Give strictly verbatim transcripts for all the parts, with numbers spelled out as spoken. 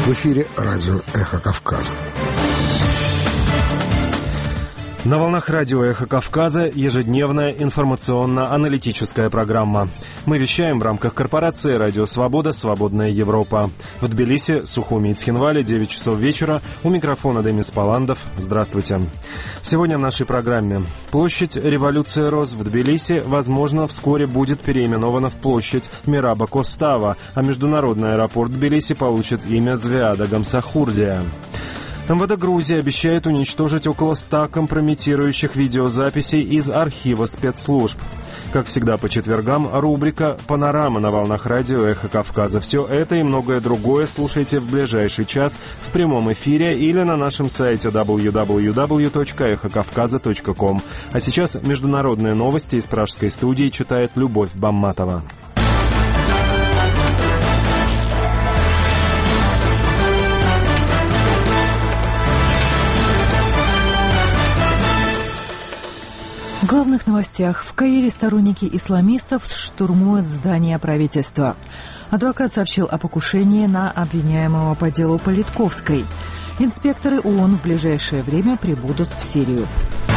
В эфире радио «Эхо Кавказа». На волнах радио «Эхо Кавказа» ежедневная информационно-аналитическая программа. Мы вещаем в рамках корпорации «Радио Свобода. Свободная Европа». В Тбилиси, Сухуми и Цхинвале, девять часов вечера. У микрофона Демис Паландов. Здравствуйте. Сегодня в нашей программе. Площадь Революции Роз в Тбилиси, возможно, вскоре будет переименована в площадь Мираба Костава, а международный аэропорт Тбилиси получит имя Звиада Гамсахурдия. МВД Грузии обещает уничтожить около ста компрометирующих видеозаписей из архива спецслужб. Как всегда по четвергам, рубрика «Панорама» на волнах радио «Эхо Кавказа». Все это и многое другое слушайте в ближайший час в прямом эфире или на нашем сайте дабл ю дабл ю дабл ю точка эхо кавказа точка ком. А сейчас международные новости из пражской студии читает Любовь Бамматова. В главных новостях. В Каире сторонники исламистов штурмуют здание правительства. Адвокат сообщил о покушении на обвиняемого по делу Политковской. Инспекторы ООН в ближайшее время прибудут в Сирию.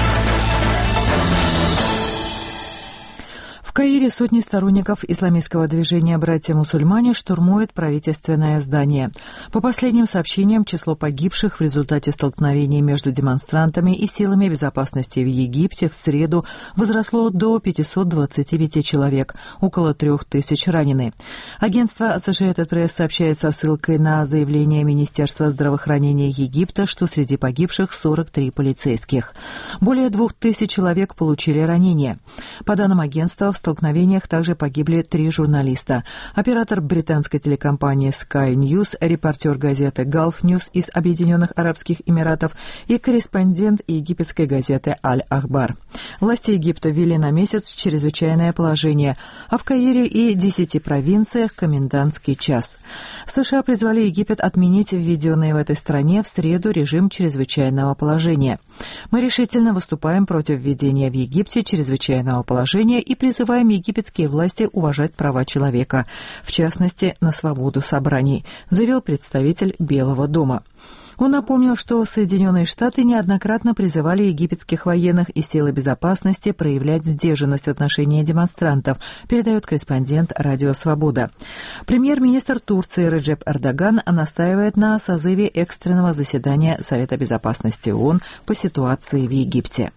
В Каире сотни сторонников исламистского движения «Братья-мусульмане» штурмуют правительственное здание. По последним сообщениям, число погибших в результате столкновений между демонстрантами и силами безопасности в Египте в среду возросло до пятисот двадцати пяти человек, около трех тысяч ранены. Агентство Associated Press сообщает со ссылкой на заявление Министерства здравоохранения Египта, что среди погибших сорок три полицейских. Более двух тысяч человек получили ранения. По данным агентства, в В столкновениях также погибли три журналиста. Оператор британской телекомпании Sky News, репортер газеты Gulf News из Объединенных Арабских Эмиратов и корреспондент египетской газеты Аль-Ахбар. Власти Египта ввели на месяц чрезвычайное положение, а в Каире и десяти провинциях комендантский час. США призвали Египет отменить введенный в этой стране в среду режим чрезвычайного положения. Мы решительно выступаем против введения в Египте чрезвычайного положения и призываем египетские власти уважать права человека, в частности, на свободу собраний, заявил представитель Белого дома. Он напомнил, что Соединенные Штаты неоднократно призывали египетских военных и силы безопасности проявлять сдержанность в отношении демонстрантов, передает корреспондент «Радио Свобода». Премьер-министр Турции Реджеп Эрдоган настаивает на созыве экстренного заседания Совета безопасности ООН по ситуации в Египте.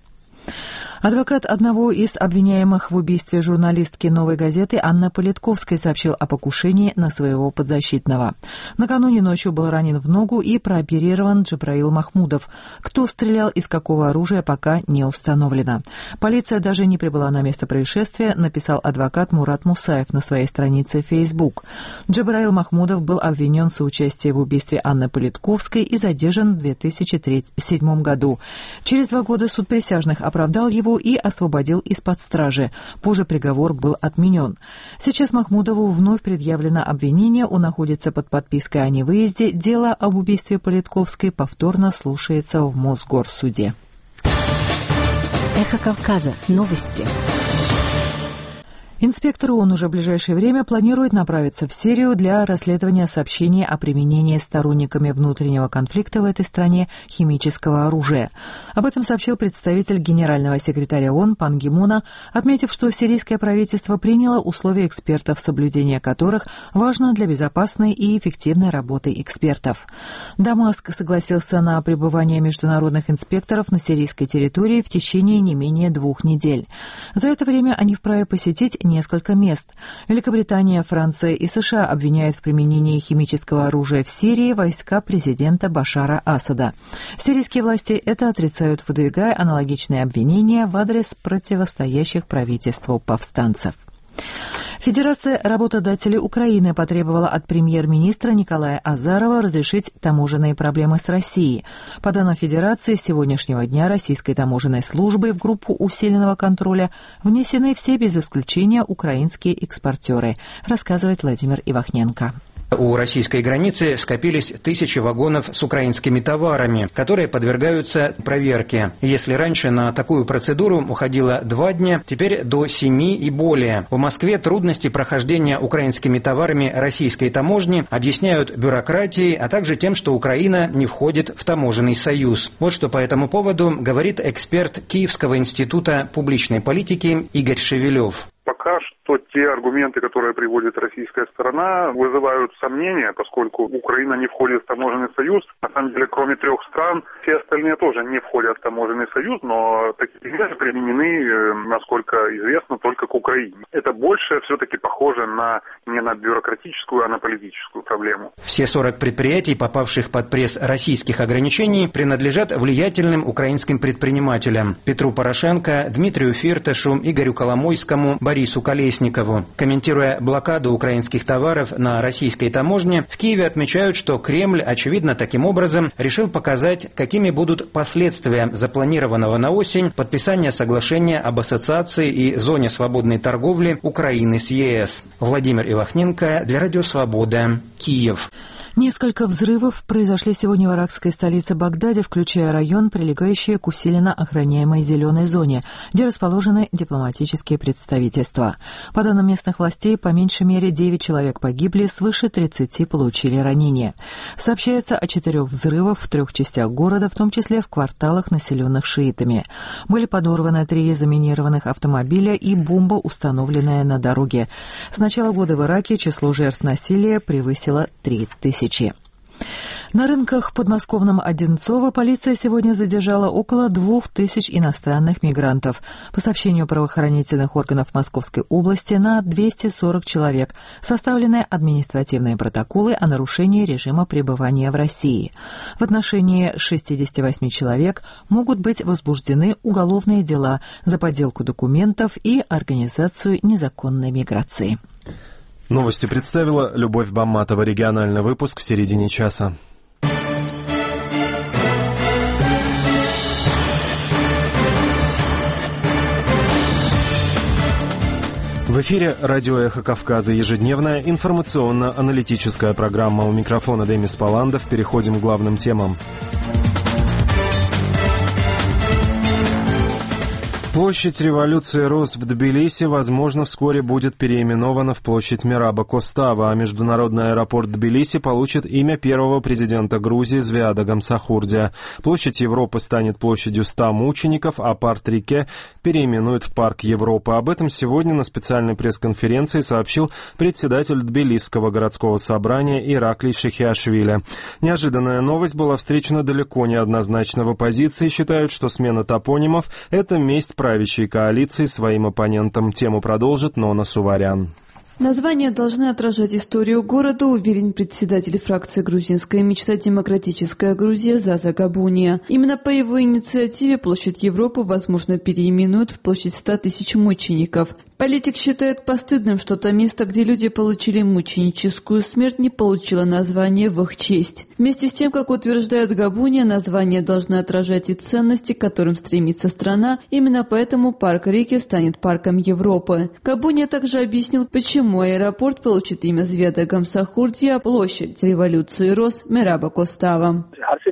Адвокат одного из обвиняемых в убийстве журналистки «Новой газеты» Анны Политковской сообщил о покушении на своего подзащитного. Накануне ночью был ранен в ногу и прооперирован Джабраил Махмудов. Кто стрелял, из какого оружия, пока не установлено. Полиция даже не прибыла на место происшествия, написал адвокат Мурат Мусаев на своей странице в Facebook. Джабраил Махмудов был обвинен в соучастии в убийстве Анны Политковской и задержан в две тысячи седьмом году. Через два года суд присяжных оправдал его и освободил из-под стражи. Позже приговор был отменен. Сейчас Махмудову вновь предъявлено обвинение. Он находится под подпиской о невыезде. Дело об убийстве Политковской повторно слушается в Мосгорсуде. Эхо Кавказа. Новости. Инспектор ООН уже в ближайшее время планирует направиться в Сирию для расследования сообщений о применении сторонниками внутреннего конфликта в этой стране химического оружия. Об этом сообщил представитель генерального секретаря ООН Пан Ги Муна, отметив, что сирийское правительство приняло условия экспертов, соблюдение которых важно для безопасной и эффективной работы экспертов. Дамаск согласился на пребывание международных инспекторов на сирийской территории в течение не менее двух недель. За это время они вправе посетить несколько мест. Великобритания, Франция и США обвиняют в применении химического оружия в Сирии войска президента Башара Асада. Сирийские власти это отрицают, выдвигая аналогичные обвинения в адрес противостоящих правительству повстанцев. Федерация работодателей Украины потребовала от премьер-министра Николая Азарова разрешить таможенные проблемы с Россией. По данным Федерации, с сегодняшнего дня российской таможенной службой в группу усиленного контроля внесены все без исключения украинские экспортеры, рассказывает Владимир Ивахненко. У российской границы скопились тысячи вагонов с украинскими товарами, которые подвергаются проверке. Если раньше на такую процедуру уходило два дня, теперь до семи и более. В Москве трудности прохождения украинскими товарами российской таможни объясняют бюрократией, а также тем, что Украина не входит в таможенный союз. Вот что по этому поводу говорит эксперт Киевского института публичной политики Игорь Шевелев. Пока что те аргументы, которые приводит российская сторона, вызывают сомнения, поскольку Украина не входит в таможенный союз. На самом деле, кроме трех стран, все остальные тоже не входят в таможенный союз, но такие меры применены, насколько известно, только к Украине. Это больше все-таки похоже на не на бюрократическую, а на политическую проблему. Все сорок предприятий, попавших под пресс российских ограничений, принадлежат влиятельным украинским предпринимателям: Петру Порошенко, Дмитрию Фирташу, Игорю Коломойскому, Борису Колесникову. Комментируя блокаду украинских товаров на российской таможне, в Киеве отмечают, что Кремль, очевидно, таким образом решил показать, какими будут последствия запланированного на осень подписания соглашения об ассоциации и зоне свободной торговли Украины с ЕС. Владимир Ивахненко для Радио Свобода, Киев. Несколько взрывов произошли сегодня в иракской столице Багдаде, включая район, прилегающий к усиленно охраняемой зеленой зоне, где расположены дипломатические представительства. По данным местных властей, по меньшей мере девять человек погибли, свыше тридцати получили ранения. Сообщается о четырех взрывах в трех частях города, в том числе в кварталах, населенных шиитами. Были подорваны три заминированных автомобиля и бомба, установленная на дороге. С начала года в Ираке число жертв насилия превысило три тысячи. На рынках в подмосковном Одинцово полиция сегодня задержала около двух тысяч иностранных мигрантов. По сообщению правоохранительных органов Московской области, на двести сорок человек составлены административные протоколы о нарушении режима пребывания в России. В отношении шестидесяти восьми человек могут быть возбуждены уголовные дела за подделку документов и организацию незаконной миграции. Новости представила Любовь Бамматова. Региональный выпуск в середине часа. В эфире радио «Эхо Кавказа». Ежедневная информационно-аналитическая программа. У микрофона Демис Паландов. Переходим к главным темам. Площадь революции РОС в Тбилиси, возможно, вскоре будет переименована в площадь Мераба Костава, а международный аэропорт Тбилиси получит имя первого президента Грузии Звиада Гамсахурдия. Площадь Европы станет площадью ста мучеников, а парк-Рике переименуют в парк Европы. Об этом сегодня на специальной пресс-конференции сообщил председатель Тбилисского городского собрания Ираклий Шехиашвили. Неожиданная новость была встречена далеко не однозначно. В оппозиции считают, что смена топонимов – это месть правящей коалиции своим оппонентам. Тему продолжит Нона Суварян. Названия должны отражать историю города, уверен председатель фракции «Грузинская мечта. Демократическая Грузия» Заза Габуния. Именно по его инициативе площадь Европы, возможно, переименуют в площадь ста тысяч мучеников. Политик считает постыдным, что то место, где люди получили мученическую смерть, не получило название в их честь. Вместе с тем, как утверждает Габуния, название должно отражать и ценности, к которым стремится страна. Именно поэтому парк Рике станет парком Европы. Габуния также объяснил, почему аэропорт получит имя Звиада Гамсахурдия, а площадь революции РОС Мераба Костава.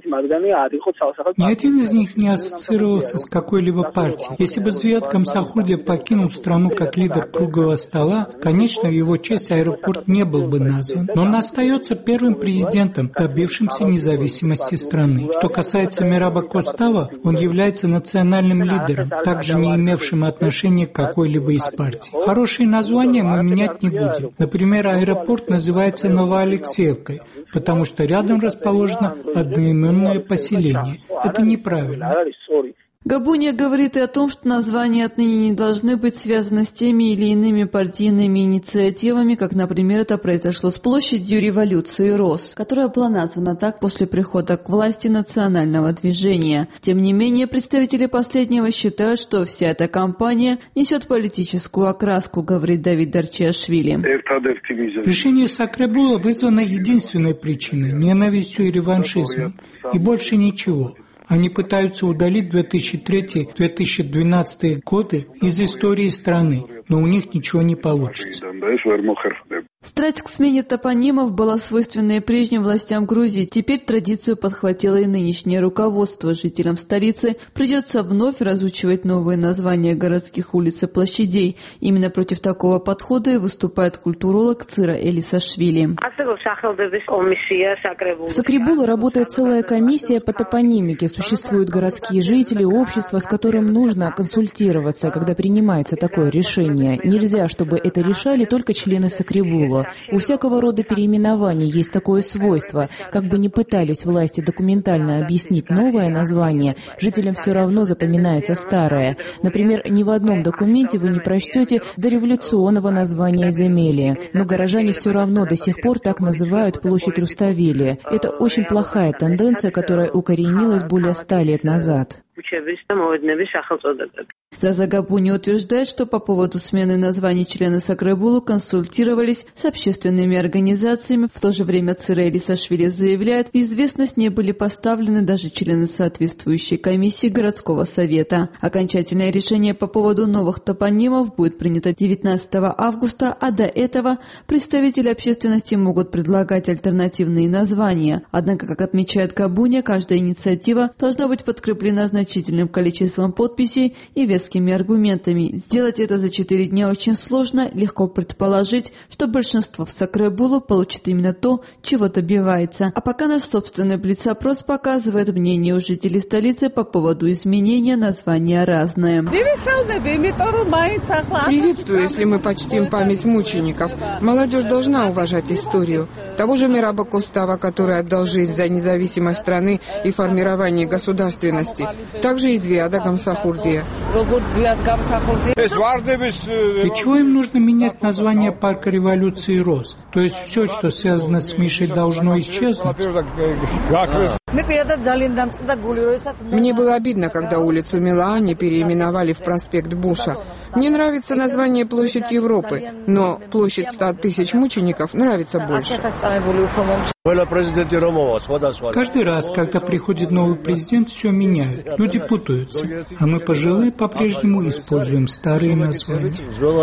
Ни один из них не ассоциировался с какой-либо партией. Если бы Звиад Гамсахурдия покинул страну как лидер круглого стола, конечно, в его честь аэропорт не был бы назван. Но он остается первым президентом, добившимся независимости страны. Что касается Мераба Костава, он является национальным лидером, также не имевшим отношения к какой-либо из партий. Хорошие названия мы менять не будем. Например, аэропорт называется Новоалексеевкой, потому что рядом расположено одноименное поселение. Это неправильно. Габуния говорит и о том, что названия отныне не должны быть связаны с теми или иными партийными инициативами, как, например, это произошло с площадью революции РОС, которая была названа так после прихода к власти национального движения. Тем не менее, представители последнего считают, что вся эта кампания несет политическую окраску, говорит Давид Дарчиашвили. Решение Сакрабула вызвано единственной причиной – ненавистью и реваншизмом, и больше ничего. Они пытаются удалить две тысячи третий — две тысячи двенадцатый годы из истории страны, но у них ничего не получится. Страсть к смене топонимов была свойственна и прежним властям Грузии. Теперь традицию подхватило и нынешнее руководство. Жителям столицы придется вновь разучивать новые названия городских улиц и площадей. Именно против такого подхода и выступает культуролог Цира Элисашвили. В Сакребулу работает целая комиссия по топонимике. Существуют городские жители, общество, с которым нужно консультироваться, когда принимается такое решение. Нельзя, чтобы это решали только члены Сакребула. У всякого рода переименований есть такое свойство. Как бы ни пытались власти документально объяснить новое название, жителям все равно запоминается старое. Например, ни в одном документе вы не прочтете дореволюционного названия Земелия, но горожане все равно до сих пор так называют площадь Руставели. Это очень плохая тенденция, которая укоренилась более ста лет назад. Заза Габуни утверждает, что по поводу смены названий члены Сакребулу консультировались с общественными организациями. В то же время Цира Элисашвили заявляет, в известность не были поставлены даже члены соответствующей комиссии городского совета. Окончательное решение по поводу новых топонимов будет принято девятнадцатого августа, а до этого представители общественности могут предлагать альтернативные названия. Однако, как отмечает Габуни, каждая инициатива должна быть подкреплена значительным количеством подписей и вескими аргументами. Сделать это за четыре дня очень сложно. Легко предположить, что большинство в Сакребулу получит именно то, чего добивается. А пока наш собственный блиц-опрос показывает мнение у жителей столицы по поводу изменения названия разное. Приветствую, если мы почтим память мучеников. Молодежь должна уважать историю. Того же Мираба Костава, который отдал жизнь за независимость страны и формирование государственности. Также и Звиада Гамсахурдия. Для чего им нужно менять название парка революции Роз? То есть все, что связано с Мишей, должно исчезнуть? Мне было обидно, когда улицу Милаани переименовали в проспект Буша. Мне нравится название Площадь Европы, но площадь ста тысяч мучеников нравится больше. Каждый раз, когда приходит новый президент, все меняют. Люди путаются. А мы, пожилые, по-прежнему используем старые названия.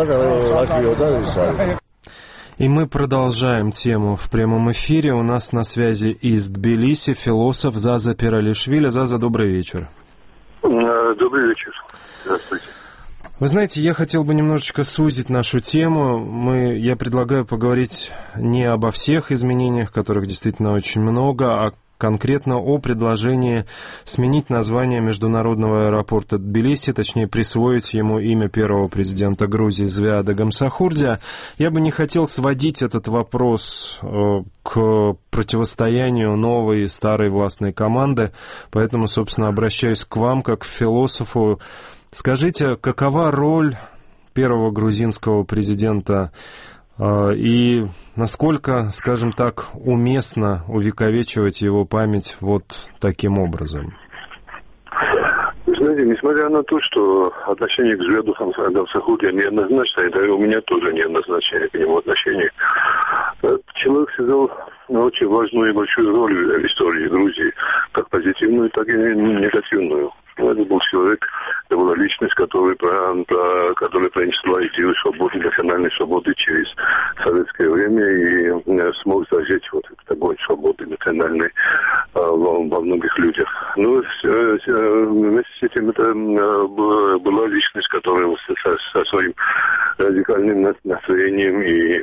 И мы продолжаем тему в прямом эфире. У нас на связи из Тбилиси философ Заза Пиралишвили. Заза, добрый вечер. Добрый вечер. Здравствуйте. Вы знаете, я хотел бы немножечко сузить нашу тему. Мы, я предлагаю поговорить не обо всех изменениях, которых действительно очень много, а конкретно о предложении сменить название международного аэропорта Тбилиси, точнее присвоить ему имя первого президента Грузии Звиада Гамсахурдия. Я бы не хотел сводить этот вопрос к противостоянию новой и старой властной команды, поэтому, собственно, обращаюсь к вам как к философу. Скажите, какова роль первого грузинского президента и насколько, скажем так, уместно увековечивать его память вот таким образом? Знаете, несмотря на то, что отношение к Звиаду Гамсахурдия неоднозначно, это и у меня тоже неоднозначное к нему отношение, человек сыграл очень важную и большую роль в истории Грузии, как позитивную, так и негативную. Это был человек, это была личность, которая, которая принесла идею свободы, национальной свободы через советское время и смог зажечь вот этот огонь свободы национальной во многих людях. Но вместе с этим это была личность, которая со, со своим радикальным настроением и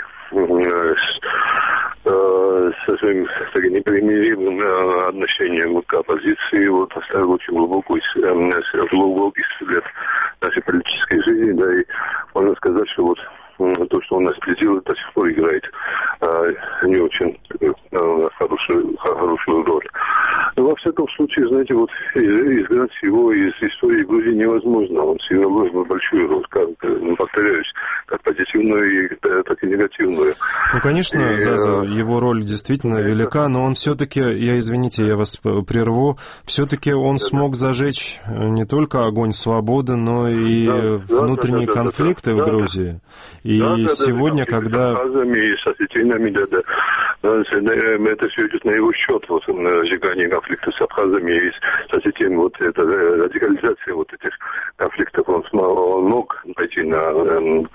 со своим непримиримым отношением к оппозиции вот, оставил очень глубокий, глубокий след нашей политической жизни, да, и можно сказать, что вот то, что он наследил, до сих пор играет не очень хорошую, хорошую роль. Но во всяком случае, знаете, вот изгнать его из истории Грузии невозможно. Он сыграл большую роль, как, повторяюсь, как позитивную, так и негативную. Ну, конечно, и, Заза, его роль действительно велика, но он все-таки, я извините, я вас прерву, все-таки он да, смог да. зажечь не только огонь свободы, но и да, внутренние да, да, конфликты да, да, в Грузии. Да, и да, да, сегодня, да, когда... И с осетинами, да, да, это все идет на его счет, вот, сжигание конфликта с абхазами и с осетинами, вот эта радикализация вот этих конфликтов, он, он мог пойти на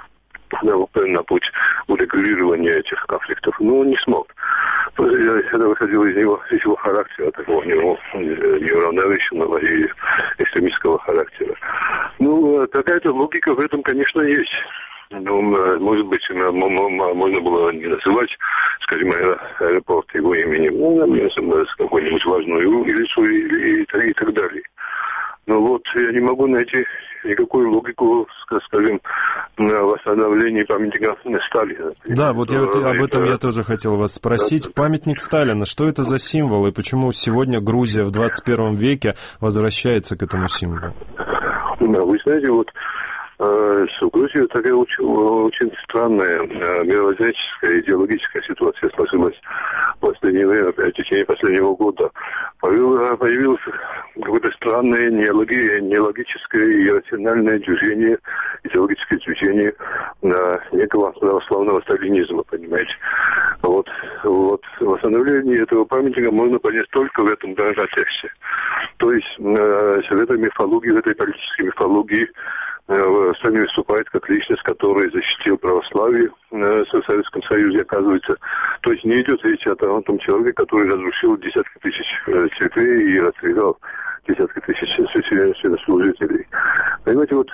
на, на путь урегулирования этих конфликтов. Но он не смог. Это выходило из него, из его характера, такого него неуравновешенного и экстремистского характера. Ну, какая-то логика в этом, конечно, есть. Ну, может быть, можно было не называть, скажем, аэропорт его именем, ну, с какой-нибудь важной улицу и, и, и так далее. Но вот я не могу найти никакую логику, скажем, на восстановлении памятника Сталина. Да, вот я, это, об этом я тоже хотел вас спросить. Да. Памятник Сталина, что это за символ и почему сегодня Грузия в двадцать первом веке возвращается к этому символу? Да, вы знаете, вот в Грузии такая очень, очень странная мировоззренческая, идеологическая ситуация сложилась в последнее время, в течение последнего года. Появилось какое-то странное, нелогическое и рациональное движение, идеологическое движение некого православного сталинизма, понимаете. Вот, вот восстановление этого памятника можно понять только в этом контексте. То есть в этой мифологии, в этой политической мифологии Сталин выступает как личность, которая защитил православие в Советском Союзе, оказывается. То есть не идет речь о том человеке, который разрушил десятки тысяч церквей и расстрелял десятки тысяч священнослужителей. Понимаете, вот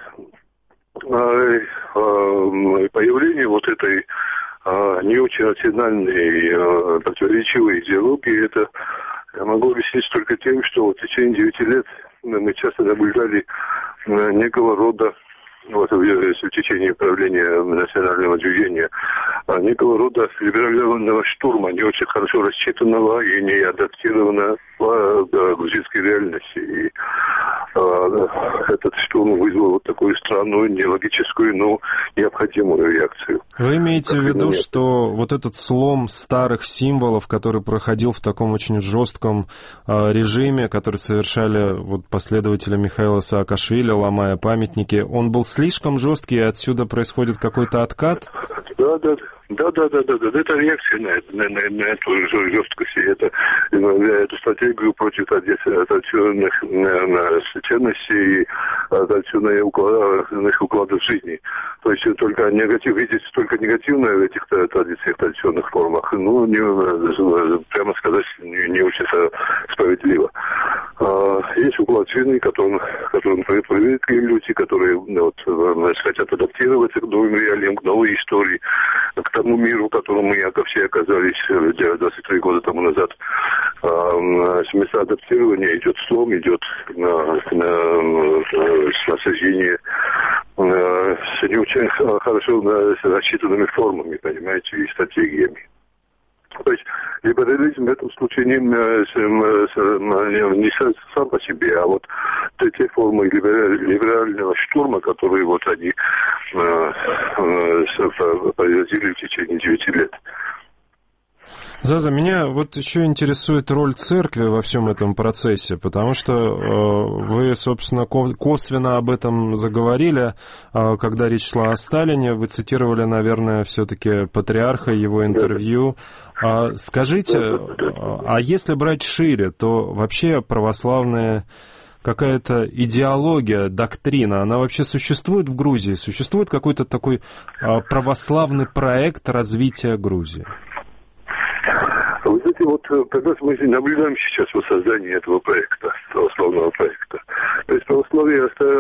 появление вот этой не очень рациональной, противоречивой идеологии, это я могу объяснить только тем, что в течение девяти лет мы часто наблюдали некого рода, вот, в течение правления национального движения, некого рода либерального штурма, не очень хорошо рассчитанного и не адаптированного к грузинской реальности. И э, этот штурм вызвал вот такую странную, нелогическую, но необходимую реакцию. Вы имеете в виду, что вот этот слом старых символов, который проходил в таком очень жестком э, режиме, который совершали вот последователи Михаила Саакашвили, ломая памятники, он был слишком жесткий, и отсюда происходит какой-то откат? Да, да, да, да, да, да, да. Это реакция на, на, на, на эту жесткость, это, на эту стратегию против традиционных ценностей и традиционных укладов, укладов жизни. То есть только негатив, видеть только негативное в этих традициях, традиционных формах, ну, не, прямо сказать, не, не очень справедливо. Есть уклад жизни, которым, которым привыкли люди, которые вот, хотят адаптироваться к новым реалиям, к новой истории, к тому миру, в котором мы все оказались двадцать три года тому назад. С места адаптирования идет слом, идет на, на, насаждение с не очень хорошо рассчитанными формами, понимаете, и стратегиями. То есть либерализм в этом случае не, не сам по себе, а вот те формы либерального штурма, которые вот они производили в течение девяти лет. Заза, меня вот еще интересует роль церкви во всем этом процессе, потому что э, вы, собственно, косвенно об этом заговорили, э, когда речь шла о Сталине, вы цитировали, наверное, все-таки патриарха, его интервью. А скажите, а если брать шире, то вообще православная какая-то идеология, доктрина, она вообще существует в Грузии? Существует какой-то такой э, православный проект развития Грузии? Вы знаете, вот как раз мы наблюдаем сейчас воссоздание этого проекта, православного проекта. То есть православие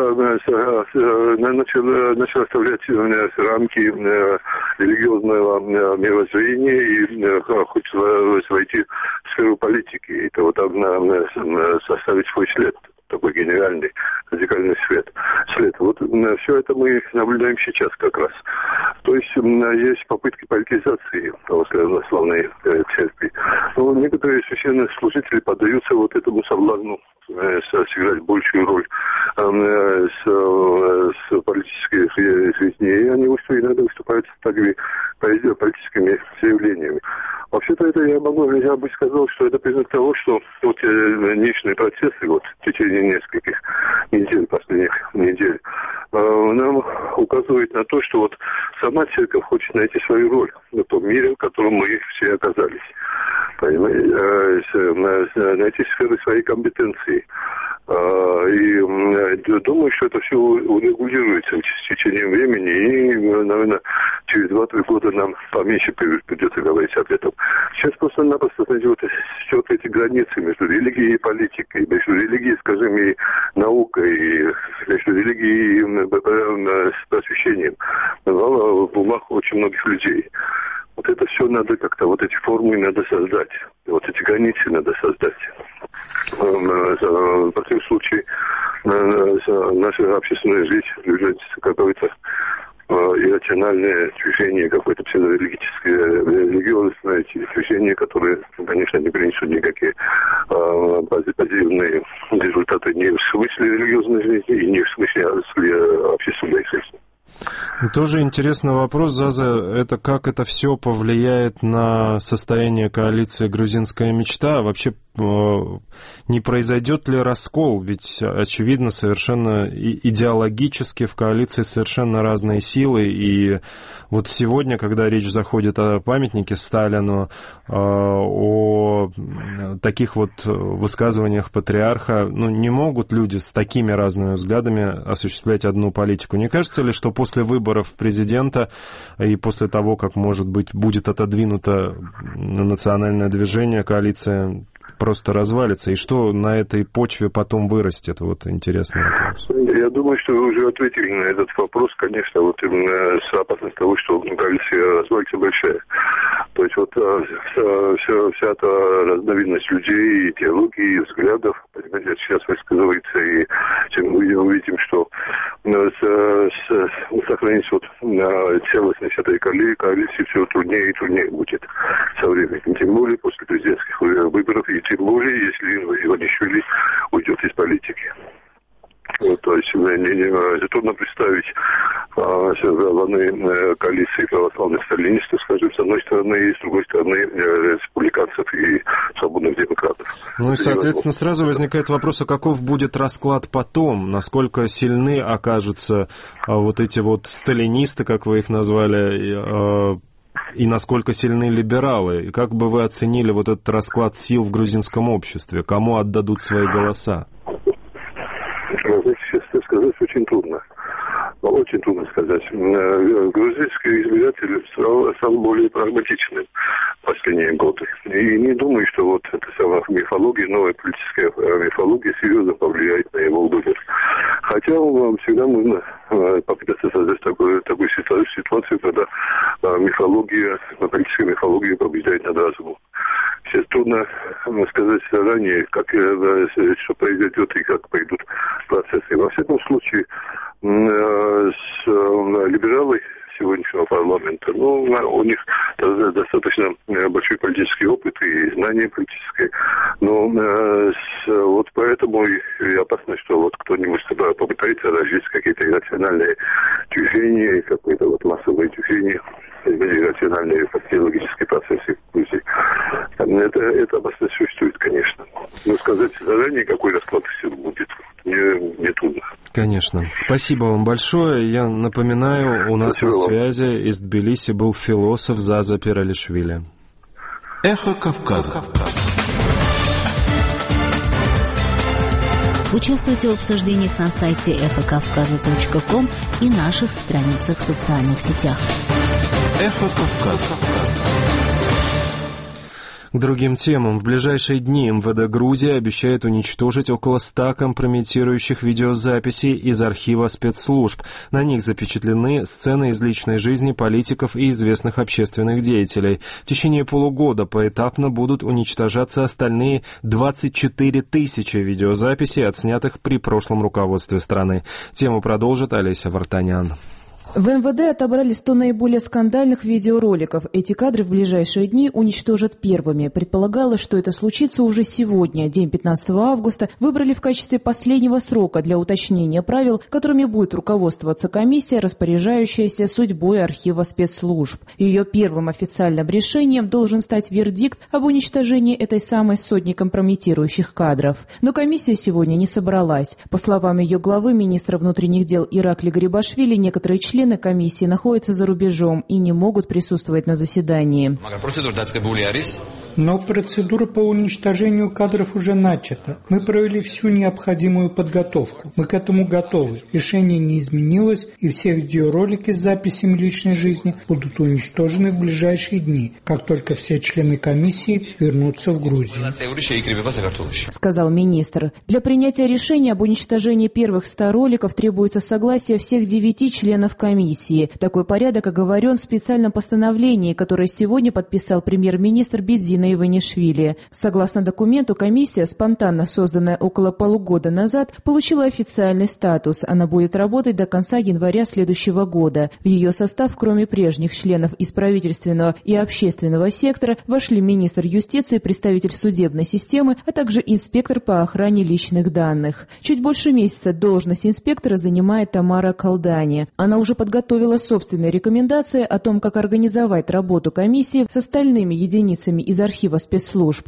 начало, начало оставлять рамки религиозного мировоззрения и хочет войти в сферу политики. И то вот там составить свой след, такой генеральный, радикальный след. след. Вот все это мы наблюдаем сейчас как раз. То есть есть попытки политизации православной церкви. Но некоторые священнослужители поддаются вот этому соблазну сыграть большую роль с, с политической жизнью. И они иногда выступают с такими политическими заявлениями. Вообще-то это я могу, я бы сказал, что это признак того, что вот нынешние процессы вот в течение нескольких недель, последних недель, нам указывает на то, что вот сама церковь хочет найти свою роль в том мире, в котором мы все оказались. Понимаете? Найти сферы своей компетенции. И думаю, что это все урегулируется с течением времени, и, наверное, через два-три года нам поменьше придется говорить об этом. Сейчас просто-напросто, знаете, вот все эти границы между религией и политикой, между религией, скажем, и наукой, и между религией и просвещением, в умах очень многих людей. Вот это все надо как-то, вот эти формы надо создать, вот эти границы надо создать. В противном случае наша общественная жизнь является какое-то иррациональное движение, какое-то псевдорелигическое, религиозное движение, которое, конечно, не принесет никакие позитивные результаты ни в смысле религиозной жизни, и ни в смысле общественной жизни. Тоже интересный вопрос, Заза, это как это все повлияет на состояние коалиции «Грузинская мечта», вообще не произойдет ли раскол, ведь, очевидно, совершенно идеологически в коалиции совершенно разные силы, и вот сегодня, когда речь заходит о памятнике Сталину, о таких вот высказываниях патриарха, ну, не могут люди с такими разными взглядами осуществлять одну политику. Не кажется ли, что после выборов президента и после того, как, может быть, будет отодвинуто национальное движение, коалиция просто развалится, и что на этой почве потом вырастет? Вот интересный вопрос. Я думаю, что вы уже ответили на этот вопрос, конечно, вот именно с опасностью того, что коалиция развалится большая. То есть вот вся, вся, вся эта разновидность людей, идеологии, взглядов, понимаете, сейчас высказывается, и чем мы увидим, что с, с, сохранить вот целостность этой коалиции все труднее и труднее будет со временем. Тем более после президентских выборов, и тем более, если Иванишвили уйдет из политики. Вот, то есть не, не, трудно представить а, главные коалиции православных сталинистов, скажем, с одной стороны, и с другой стороны республиканцев и свободных демократов. Ну и, соответственно, сразу возникает вопрос, а каков будет расклад потом? Насколько сильны окажутся а, вот эти вот сталинисты, как вы их назвали, а, и насколько сильны либералы? И как бы вы оценили вот этот расклад сил в грузинском обществе? Кому отдадут свои голоса? Знаете, сейчас сказать очень трудно. Очень трудно сказать. Грузинский избиратель стал, стал более прагматичным в последние годы. И не думаю, что вот эта самая мифология, новая политическая мифология серьезно повлияет на его выбор. Хотя вам всегда нужно попытаться создать такую, такую ситуацию, когда мифология, политическая мифология побеждает над разумом. Сейчас трудно сказать заранее, как, что произойдет и как пойдут процессы. Во всяком случае, с либералы сегодняшнего парламента, ну, у них достаточно большой политический опыт и знания политические, но вот поэтому и опасно, что вот кто-нибудь попытается разжечь какие-то иррациональные движения, какое-то вот массовое движение, иррациональные фактологические процессы в Грузии. Это, это опасность существует, конечно. Но сказать заранее, какой расклад сил будет, мне, мне трудно. Конечно. Спасибо вам большое. Я напоминаю, у нас Спасибо на связи вам. Из Тбилиси был философ Заза Пиралишвили. Эхо Кавказа. Участвуйте в обсуждениях на сайте эхо кавказа точка ком и наших страницах в социальных сетях. Эхо Кавказа. К другим темам. В ближайшие дни МВД Грузии обещает уничтожить около ста компрометирующих видеозаписей из архива спецслужб. На них запечатлены сцены из личной жизни политиков и известных общественных деятелей. В течение полугода поэтапно будут уничтожаться остальные двадцать четыре тысячи видеозаписей, отснятых при прошлом руководстве страны. Тему продолжит Олеся Вартанян. В МВД отобрали сто наиболее скандальных видеороликов. Эти кадры в ближайшие дни уничтожат первыми. Предполагалось, что это случится уже сегодня, день пятнадцатого августа. Выбрали в качестве последнего срока для уточнения правил, которыми будет руководствоваться комиссия, распоряжающаяся судьбой архива спецслужб. Ее первым официальным решением должен стать вердикт об уничтожении этой самой сотни компрометирующих кадров. Но комиссия сегодня не собралась. По словам ее главы, министра внутренних дел Иракли Гарибашвили, некоторые члены комиссии находятся за рубежом и не могут присутствовать на заседании. Но процедура по уничтожению кадров уже начата. Мы провели всю необходимую подготовку. Мы к этому готовы. Решение не изменилось, и все видеоролики с записями личной жизни будут уничтожены в ближайшие дни, как только все члены комиссии вернутся в Грузию. Сказал министр. Для принятия решения об уничтожении первых ста роликов требуется согласие всех девяти членов комиссии. Такой порядок оговорен в специальном постановлении, которое сегодня подписал премьер-министр Бедзина Иванишвили. Согласно документу, комиссия, спонтанно созданная около полугода назад, получила официальный статус. Она будет работать до конца января следующего года. В ее состав, кроме прежних членов из правительственного и общественного сектора, вошли министр юстиции, представитель судебной системы, а также инспектор по охране личных данных. Чуть больше месяца должность инспектора занимает Тамара Калдани. Она уже подготовила собственные рекомендации о том, как организовать работу комиссии с остальными единицами из архива спецслужб.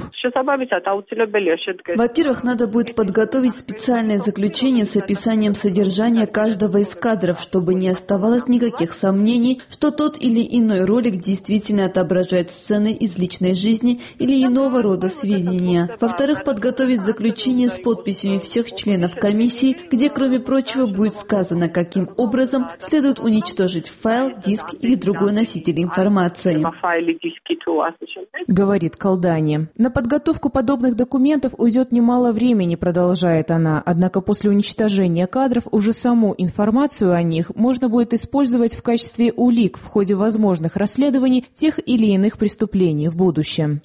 Во-первых, надо будет подготовить специальное заключение с описанием содержания каждого из кадров, чтобы не оставалось никаких сомнений, что тот или иной ролик действительно отображает сцены из личной жизни или иного рода сведения. Во-вторых, подготовить заключение с подписями всех членов комиссии, где, кроме прочего, будет сказано, каким образом следует уничтожить файл, диск или другой носитель информации. Говорит Калдани. На подготовку подобных документов уйдет немало времени, продолжает она. Однако после уничтожения кадров уже саму информацию о них можно будет использовать в качестве улик в ходе возможных расследований тех или иных преступлений в будущем.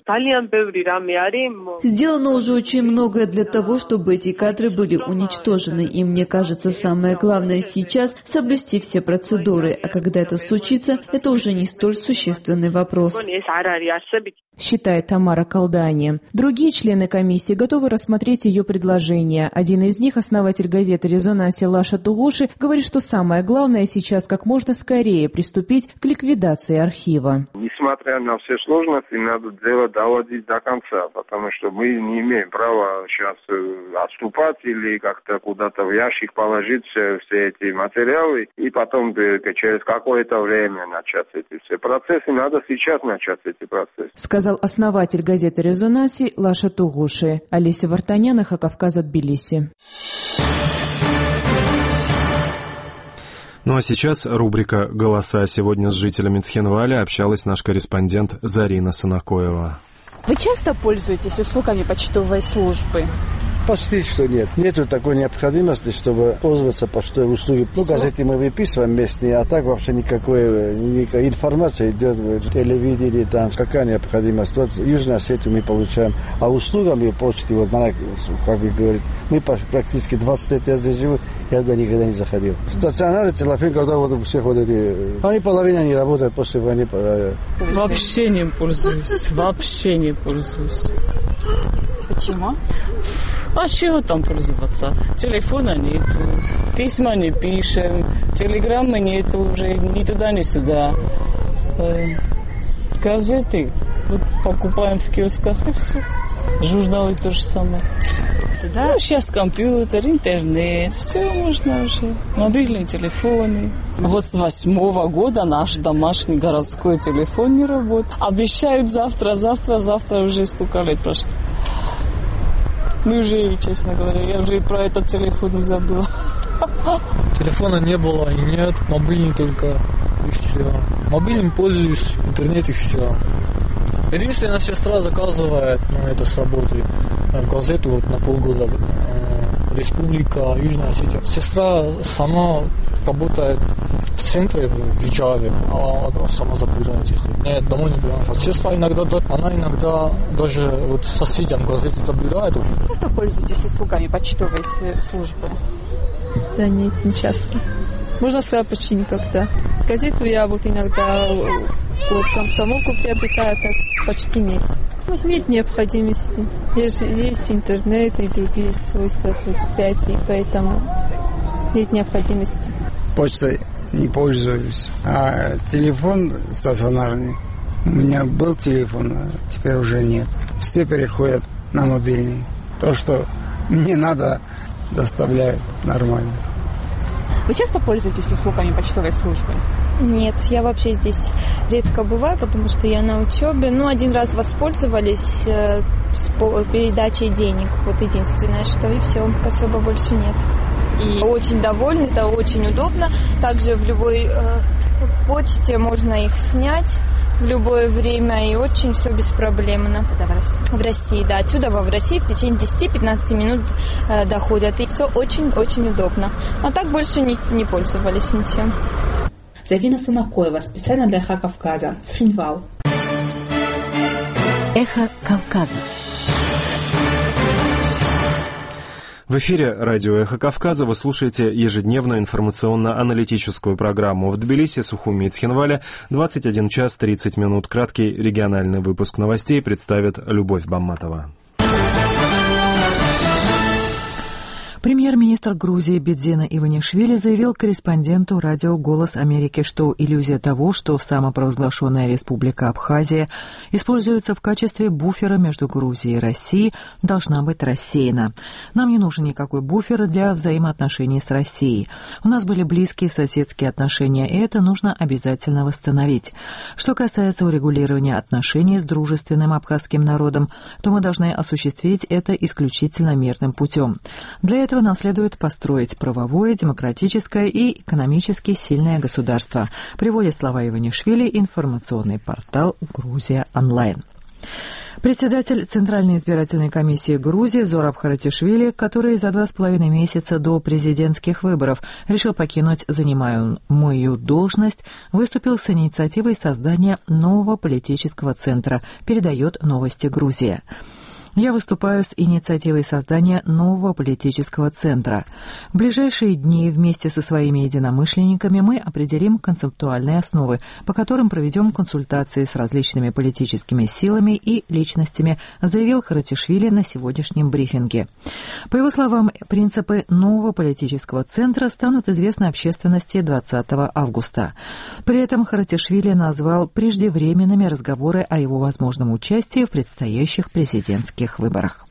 Сделано уже очень многое для того, чтобы эти кадры были уничтожены. И мне кажется, самое главное сейчас — соблюсти все процедуры. А когда это случится, это уже не столь существенный вопрос. Считает Тамара Калдани. Другие члены комиссии готовы рассмотреть ее предложения. Один из них, основатель газеты «Резонансе» Лаша Тугуши, говорит, что самое главное сейчас как можно скорее приступить к ликвидации архива. Несмотря на все сложности, надо дело доводить до конца, потому что мы не имеем права сейчас отступать или как-то куда-то в ящик положить все, все эти материалы и потом через какое-то время начать эти все процессы. Надо сейчас начать эти процессы. Сказал основатель газеты «Резонанси» Лаша Тугуши. Олеся Вартаняна, Хакавказ, Тбилиси. Ну а сейчас рубрика «Голоса». Сегодня с жителями Цхинвали общалась наш корреспондент Зарина Санакоева. Вы часто пользуетесь услугами почтовой службы? Почти что нет. Нету такой необходимости, чтобы пользоваться почтовой услугой. Ну, газеты мы выписываем местные, а так вообще никакой, никакой информации идет в телевидении, там какая необходимость. Вот Южную Осетию мы получаем. А услугами почты, вот, как вы говорите, мы практически двадцать лет я здесь живу, я туда никогда не заходил. Стационарный телефон, когда вот у всех вот эти... Они половина не работают после войны. Вообще не пользуюсь, вообще не пользуюсь. Почему? А чего там пользоваться? Телефона нету, письма не пишем, телеграммы нету уже ни туда, ни сюда. Э, газеты вот покупаем в киосках и все. Журналы то же самое. Да? Ну, сейчас компьютер, интернет, все можно уже. Мобильные телефоны. Вот с восьмого года наш домашний городской телефон не работает. Обещают завтра, завтра, завтра уже сколько лет прошло. Мы уже, честно говоря, я уже и про этот телефон не забыла. Телефона не было и нет, мобильный только, и все. Мобильным пользуюсь, интернет и все. Единственная сестра заказывает, ну, это с работы, газету вот на полгода, Республика Южная Осетия. Сестра сама работает в центре в Джаве, а она сама забирает их. Нет, домой не приносит. Сестра иногда, она иногда даже вот соседям газеты забирает. Часто пользуетесь услугами почтовой службы? Да нет, не часто. Можно сказать, почти никогда. Газету я вот иногда вот комсомолку приобретаю, так почти нет. Нет необходимости. Есть, есть интернет и другие свойства связи, поэтому нет необходимости. Почтой не пользуюсь. А телефон стационарный. У меня был телефон, а теперь уже нет. Все переходят на мобильный. То, что мне надо, доставляют нормально. Вы часто пользуетесь услугами почтовой службы? Нет, я вообще здесь редко бываю, потому что я на учебе. Ну, один раз воспользовались э, с передачей денег. Вот единственное, что, и все, особо больше нет. И очень довольны, это очень удобно. Также в любой э, почте можно их снять в любое время, и очень все беспроблемно. Это в России? В России, да. Отсюда в России в течение десять-пятнадцать минут э, доходят. И все очень-очень удобно. А так больше не, не пользовались ничем. Зарина Санакоева, специально для «Эхо Кавказа», Схинвал. «Эхо Кавказа». В эфире радио «Эхо Кавказа» вы слушаете ежедневную информационно-аналитическую программу. В Тбилиси, Сухуми и Цхинвале двадцать один час тридцать минут. Краткий региональный выпуск новостей представит Любовь Бамматова. Премьер-министр Грузии Бедзина Иванишвили заявил корреспонденту радио «Голос Америки», что иллюзия того, что самопровозглашенная республика Абхазия используется в качестве буфера между Грузией и Россией, должна быть рассеяна. Нам не нужен никакой буфер для взаимоотношений с Россией. У нас были близкие соседские отношения, и это нужно обязательно восстановить. Что касается урегулирования отношений с дружественным абхазским народом, то мы должны осуществить это исключительно мирным путем. Для этого нам следует построить правовое, демократическое и экономически сильное государство, приводит слова Иванишвили информационный портал «Грузия онлайн». Председатель Центральной избирательной комиссии Грузии Зораб Харатишвили, который за два с половиной месяца до президентских выборов решил покинуть занимаемую должность, выступил с инициативой создания нового политического центра, передает «Новости Грузия». Я выступаю с инициативой создания нового политического центра. В ближайшие дни вместе со своими единомышленниками мы определим концептуальные основы, по которым проведем консультации с различными политическими силами и личностями, заявил Харатишвили на сегодняшнем брифинге. По его словам, принципы нового политического центра станут известны общественности двадцатого августа. При этом Харатишвили назвал преждевременными разговоры о его возможном участии в предстоящих президентских выборах.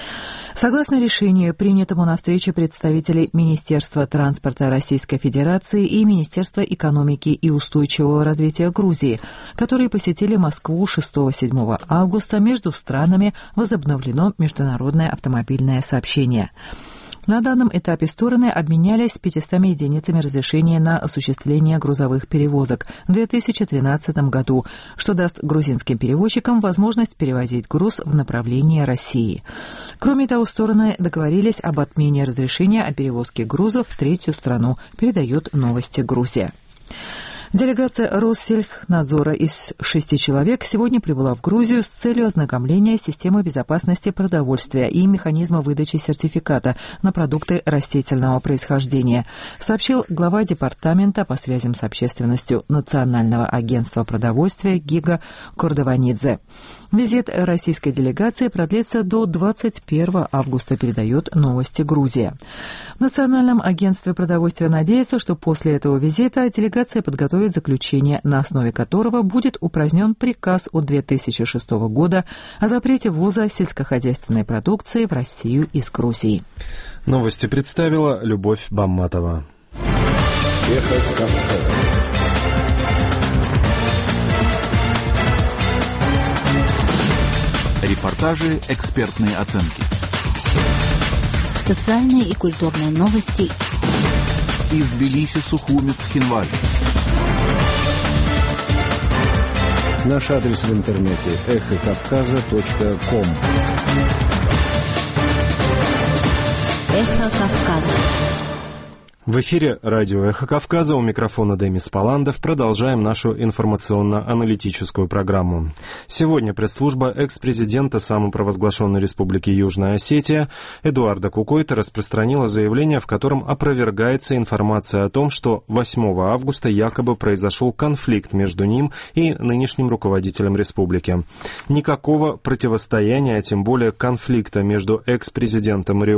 Согласно решению, принятому на встрече представителей Министерства транспорта Российской Федерации и Министерства экономики и устойчивого развития Грузии, которые посетили Москву шестого-седьмого августа, между странами возобновлено международное автомобильное сообщение. На данном этапе стороны обменялись пятьюстами единицами разрешения на осуществление грузовых перевозок в две тысячи тринадцатом году, что даст грузинским перевозчикам возможность перевозить груз в направлении России. Кроме того, стороны договорились об отмене разрешения о перевозке грузов в третью страну, передает «Новости Грузия». Делегация Россельхнадзора из шести человек сегодня прибыла в Грузию с целью ознакомления с системой безопасности продовольствия и механизма выдачи сертификата на продукты растительного происхождения, сообщил глава департамента по связям с общественностью Национального агентства продовольствия Гига Кордованидзе. Визит российской делегации продлится до двадцать первого августа, передает «Новости Грузия». В Национальном агентстве продовольствия надеется, что после этого визита делегация подготовит заключение, на основе которого будет упразднен приказ от две тысячи шестого года о запрете ввоза сельскохозяйственной продукции в Россию из Грузии. Новости представила Любовь Бамматова. Эхо Кавказа. Репортажи, экспертные оценки. Социальные и культурные новости. Из Тбилиси, Сухуми, Цхинвале. Наш адрес в интернете эхо кавказа точка ком. Эхо Кавказа. В эфире радио «Эхо Кавказа», у микрофона Демис Паландов. Продолжаем нашу информационно-аналитическую программу. Сегодня пресс-служба экс-президента самопровозглашенной Республики Южная Осетия Эдуарда Кукойта распространила заявление, в котором опровергается информация о том, что восьмого августа якобы произошел конфликт между ним и нынешним руководителем республики. Никакого противостояния, а тем более конфликта между экс-президентом РИО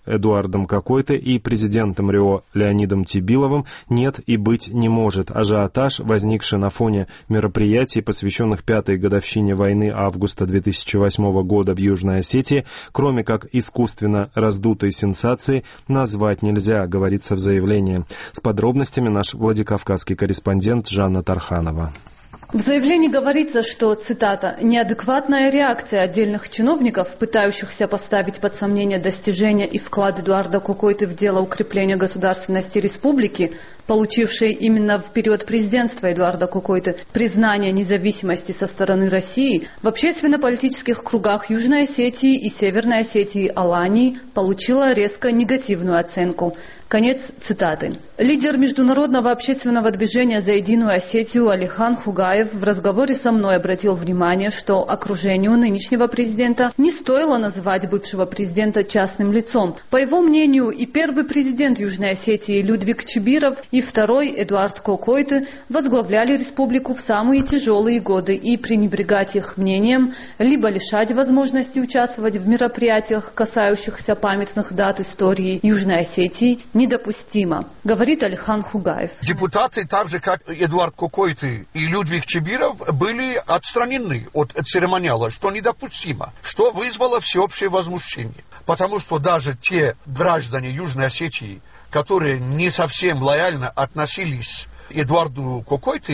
Эдуардом Кокойто и президентом РИО Леонидом Тибиловым нет и быть не может. Ажиотаж, возникший на фоне мероприятий, посвященных пятой годовщине войны августа две тысячи восьмого года в Южной Осетии, кроме как искусственно раздутой сенсации, назвать нельзя, говорится в заявлении. С подробностями наш владикавказский корреспондент Жанна Тарханова. В заявлении говорится, что, цитата, «неадекватная реакция отдельных чиновников, пытающихся поставить под сомнение достижения и вклад Эдуарда Кокойто в дело укрепления государственности республики, получившей именно в период президентства Эдуарда Кокойто признание независимости со стороны России, в общественно-политических кругах Южной Осетии и Северной Осетии Алании получила резко негативную оценку». Конец цитаты. Лидер международного общественного движения «За единую Осетию» Алихан Хугаев в разговоре со мной обратил внимание, что окружению нынешнего президента не стоило называть бывшего президента частным лицом. По его мнению, и первый президент Южной Осетии Людвиг Чибиров, и второй Эдуард Кокойто возглавляли республику в самые тяжелые годы, и пренебрегать их мнением, либо лишать возможности участвовать в мероприятиях, касающихся памятных дат истории Южной Осетии, недопустимо, говорит Алихан Хугаев. Депутаты, так же как Эдуард Кокойто и Людвиг Чибиров, были отстранены от церемониала, что недопустимо, что вызвало всеобщее возмущение. Потому что даже те граждане Южной Осетии, которые не совсем лояльно относились к Эдуарду Кокойто,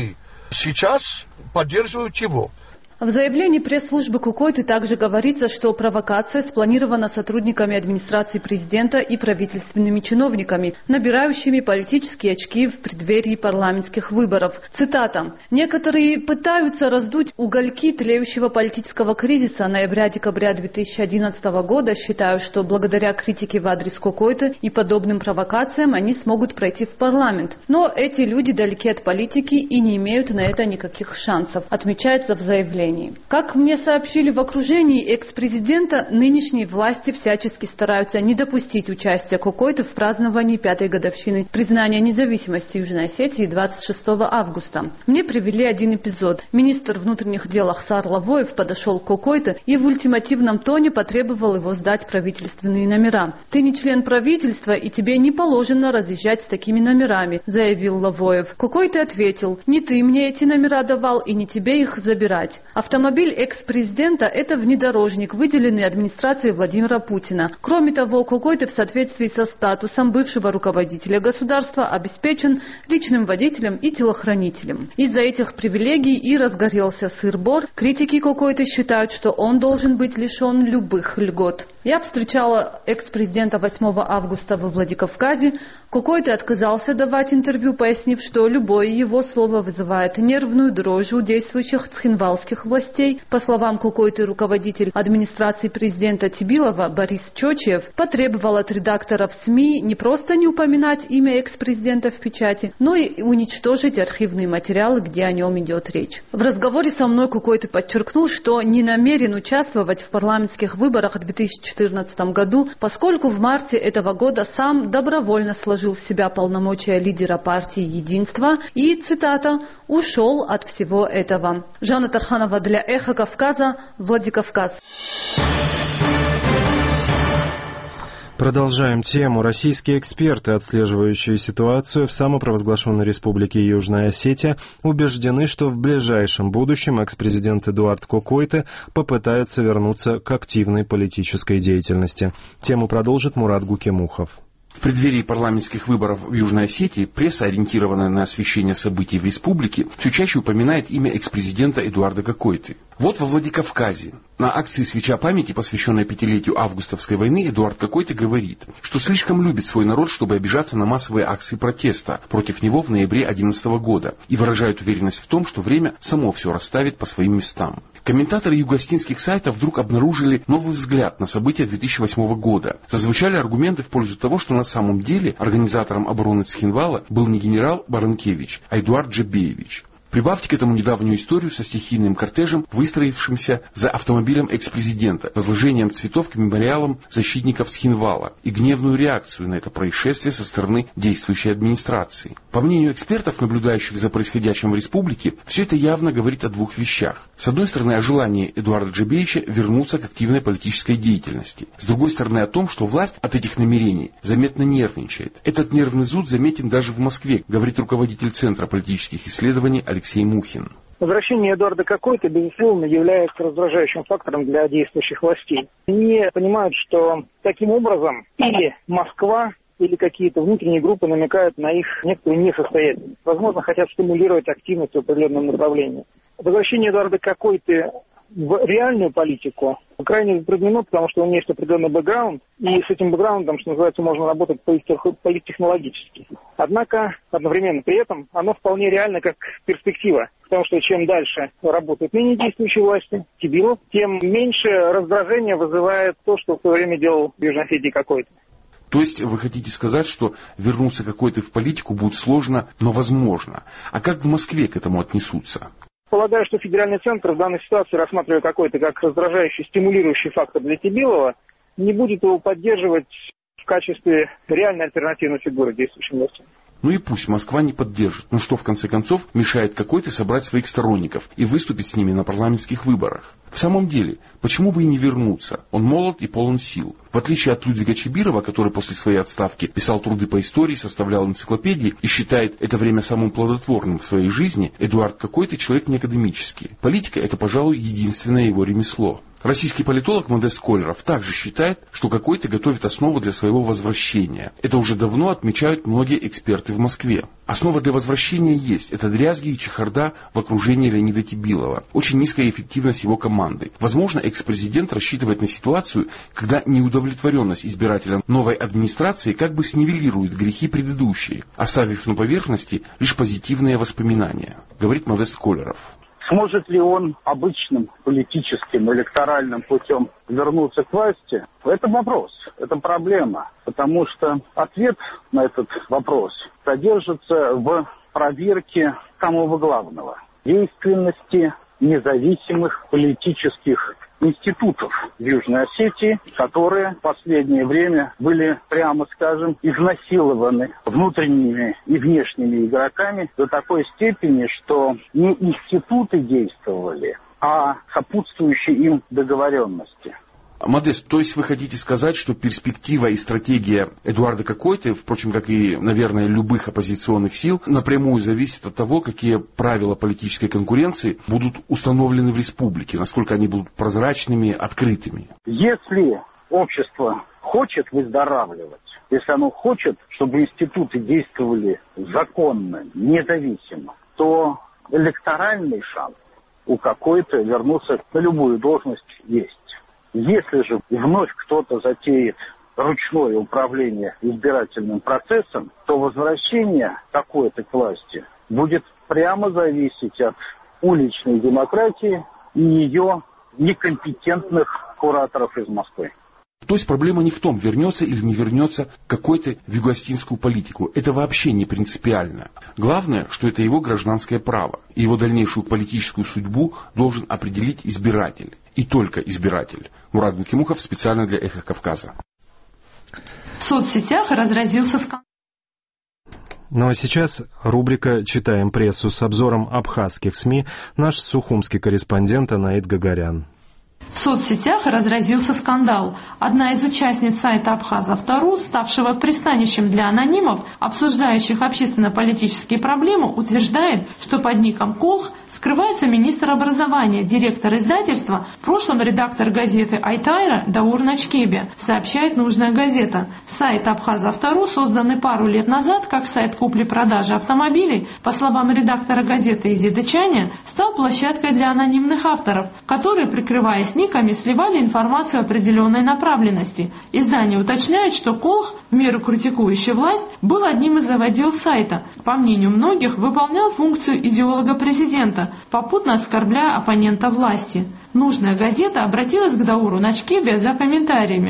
сейчас поддерживают его. В заявлении пресс-службы Кокойто также говорится, что провокация спланирована сотрудниками администрации президента и правительственными чиновниками, набирающими политические очки в преддверии парламентских выборов. Цитата. «Некоторые пытаются раздуть угольки тлеющего политического кризиса ноября-декабря две тысячи одиннадцатого года. Считаю, что благодаря критике в адрес Кокойто и подобным провокациям они смогут пройти в парламент. Но эти люди далеки от политики и не имеют на это никаких шансов», отмечается в заявлении. Как мне сообщили в окружении экс-президента, нынешние власти всячески стараются не допустить участия Кокойто в праздновании пятой годовщины признания независимости Южной Осетии двадцать шестого августа. Мне привели один эпизод. Министр внутренних дел Ахсар Лавоев подошел к Кокойто и в ультимативном тоне потребовал его сдать правительственные номера. «Ты не член правительства, и тебе не положено разъезжать с такими номерами», заявил Лавоев. Кокойто ответил: «Не ты мне эти номера давал, и не тебе их забирать». Автомобиль экс-президента – это внедорожник, выделенный администрацией Владимира Путина. Кроме того, Кокойто в соответствии со статусом бывшего руководителя государства обеспечен личным водителем и телохранителем. Из-за этих привилегий и разгорелся сыр-бор. Критики Кокойто считают, что он должен быть лишен любых льгот. Я встречала экс-президента восьмого августа во Владикавказе. Кокойто отказался давать интервью, пояснив, что любое его слово вызывает нервную дрожь у действующих цхинвалских властей. По словам Кокойто, руководитель администрации президента Тибилова Борис Чочиев потребовал от редакторов СМИ не просто не упоминать имя экс-президента в печати, но и уничтожить архивные материалы, где о нем идет речь. В разговоре со мной Кокойто подчеркнул, что не намерен участвовать в парламентских выборах в две тысячи четырнадцатом году, поскольку в марте этого года сам добровольно сложил с себя полномочия лидера партии «Единство» и, цитата, «ушел от всего этого». Жанна Тарханова для «Эхо Кавказа», Владикавказ. Продолжаем тему. Российские эксперты, отслеживающие ситуацию в самопровозглашенной республике Южная Осетия, убеждены, что в ближайшем будущем экс-президент Эдуард Кокойто попытается вернуться к активной политической деятельности. Тему продолжит Мурат Гукемухов. В преддверии парламентских выборов в Южной Осетии пресса, ориентированная на освещение событий в республике, все чаще упоминает имя экс-президента Эдуарда Кокойто. Вот во Владикавказе на акции «Свеча памяти», посвященной пятилетию августовской войны, Эдуард Кокойто говорит, что слишком любит свой народ, чтобы обижаться на массовые акции протеста против него в ноябре две тысячи одиннадцатого года, и выражает уверенность в том, что время само все расставит по своим местам. Комментаторы югостинских сайтов вдруг обнаружили новый взгляд на события две тысячи восьмого года. Зазвучали аргументы в пользу того, что на самом деле организатором обороны Цхинвала был не генерал Баранкевич, а Эдуард Джебеевич. Прибавьте к этому недавнюю историю со стихийным кортежем, выстроившимся за автомобилем экс-президента, возложением цветов к мемориалам защитников Цхинвала и гневную реакцию на это происшествие со стороны действующей администрации. По мнению экспертов, наблюдающих за происходящим в республике, все это явно говорит о двух вещах. С одной стороны, о желании Эдуарда Джебеевича вернуться к активной политической деятельности. С другой стороны, о том, что власть от этих намерений заметно нервничает. Этот нервный зуд заметен даже в Москве, говорит руководитель Центра политических исследований Алексей Мухин. Возвращение Эдуарда Какойты, безусловно, является раздражающим фактором для действующих властей. Они понимают, что таким образом или Москва, или какие-то внутренние группы намекают на их некоторую несостоятельность. Возможно, хотят стимулировать активность в определенном направлении. Возвращение Эдуарда Какойты в реальную политику крайне затруднено, потому что у него есть определенный бэкграунд, и с этим бэкграундом, что называется, можно работать политтехнологически. Однако, одновременно при этом, оно вполне реально как перспектива, потому что чем дальше работают ныне действующие власти, Кибилов, тем меньше раздражения вызывает то, что в свое время делал в Южной Осетии Какойты. То есть вы хотите сказать, что вернуться Какойты в политику будет сложно, но возможно. А как в Москве к этому отнесутся? Полагаю, что федеральный центр в данной ситуации, рассматривая Какойты как раздражающий, стимулирующий фактор для Кибилова, не будет его поддерживать в качестве реальной альтернативной фигуры действующим властям. Ну и пусть Москва не поддержит. Ну что, в конце концов, мешает Какойте собрать своих сторонников и выступить с ними на парламентских выборах? В самом деле, почему бы и не вернуться? Он молод и полон сил. В отличие от Людвига Чибирова, который после своей отставки писал труды по истории, составлял энциклопедии и считает это время самым плодотворным в своей жизни, Эдуард Какойты человек не академический. Политика – это, пожалуй, единственное его ремесло. Российский политолог Модест Колеров также считает, что Какойты готовит основу для своего возвращения. Это уже давно отмечают многие эксперты в Москве. Основа для возвращения есть. Это дрязги и чехарда в окружении Леонида Кибилова. Очень низкая эффективность его команды. Возможно, экс-президент рассчитывает на ситуацию, когда неудовлетворенность избирателям новой администрации как бы снивелирует грехи предыдущие, оставив на поверхности лишь позитивные воспоминания, говорит Модест Колеров. Сможет ли он обычным политическим, электоральным путем вернуться к власти? Это вопрос, это проблема, потому что ответ на этот вопрос содержится в проверке самого главного – действенности независимых политических институтов в Южной Осетии, которые в последнее время были, прямо скажем, изнасилованы внутренними и внешними игроками до такой степени, что не институты действовали, а сопутствующие им договоренности. Модест, то есть вы хотите сказать, что перспектива и стратегия Эдуарда Какойты, впрочем, как и, наверное, любых оппозиционных сил, напрямую зависит от того, какие правила политической конкуренции будут установлены в республике, насколько они будут прозрачными, открытыми? Если общество хочет выздоравливать, если оно хочет, чтобы институты действовали законно, независимо, то электоральный шанс у Какойты вернуться на любую должность есть. Если же вновь кто-то затеет ручное управление избирательным процессом, то возвращение Какойты к власти будет прямо зависеть от уличной демократии и ее некомпетентных кураторов из Москвы. То есть проблема не в том, вернется или не вернется Какойты в югоостинскую политику. Это вообще не принципиально. Главное, что это его гражданское право. И его дальнейшую политическую судьбу должен определить избиратель. И только избиратель. Мурат Букимухов специально для «Эхо Кавказа». В соцсетях разразился скандал. Ну а сейчас рубрика «Читаем прессу» с обзором абхазских СМИ. Наш сухумский корреспондент Анаид Гагарян. В соцсетях разразился скандал. Одна из участниц сайта Абхаз-Автору, ставшего пристанищем для анонимов, обсуждающих общественно-политические проблемы, утверждает, что под ником Колх скрывается министр образования, директор издательства, в прошлом редактор газеты «Айтайра» Даур Начкебе, сообщает нужная газета. Сайт Абхаз-Автору, созданный пару лет назад как сайт купли-продажи автомобилей, по словам редактора газеты Изиды Чаня, стал площадкой для анонимных авторов, которые, прикрываясь никами, сливали информацию определенной направленности. Издание уточняет, что Колх, в меру критикующий власть, был одним из заводил сайта. По мнению многих, выполнял функцию идеолога президента, попутно оскорбляя оппонента власти. Нужная газета обратилась к Дауру Начкебе за комментариями.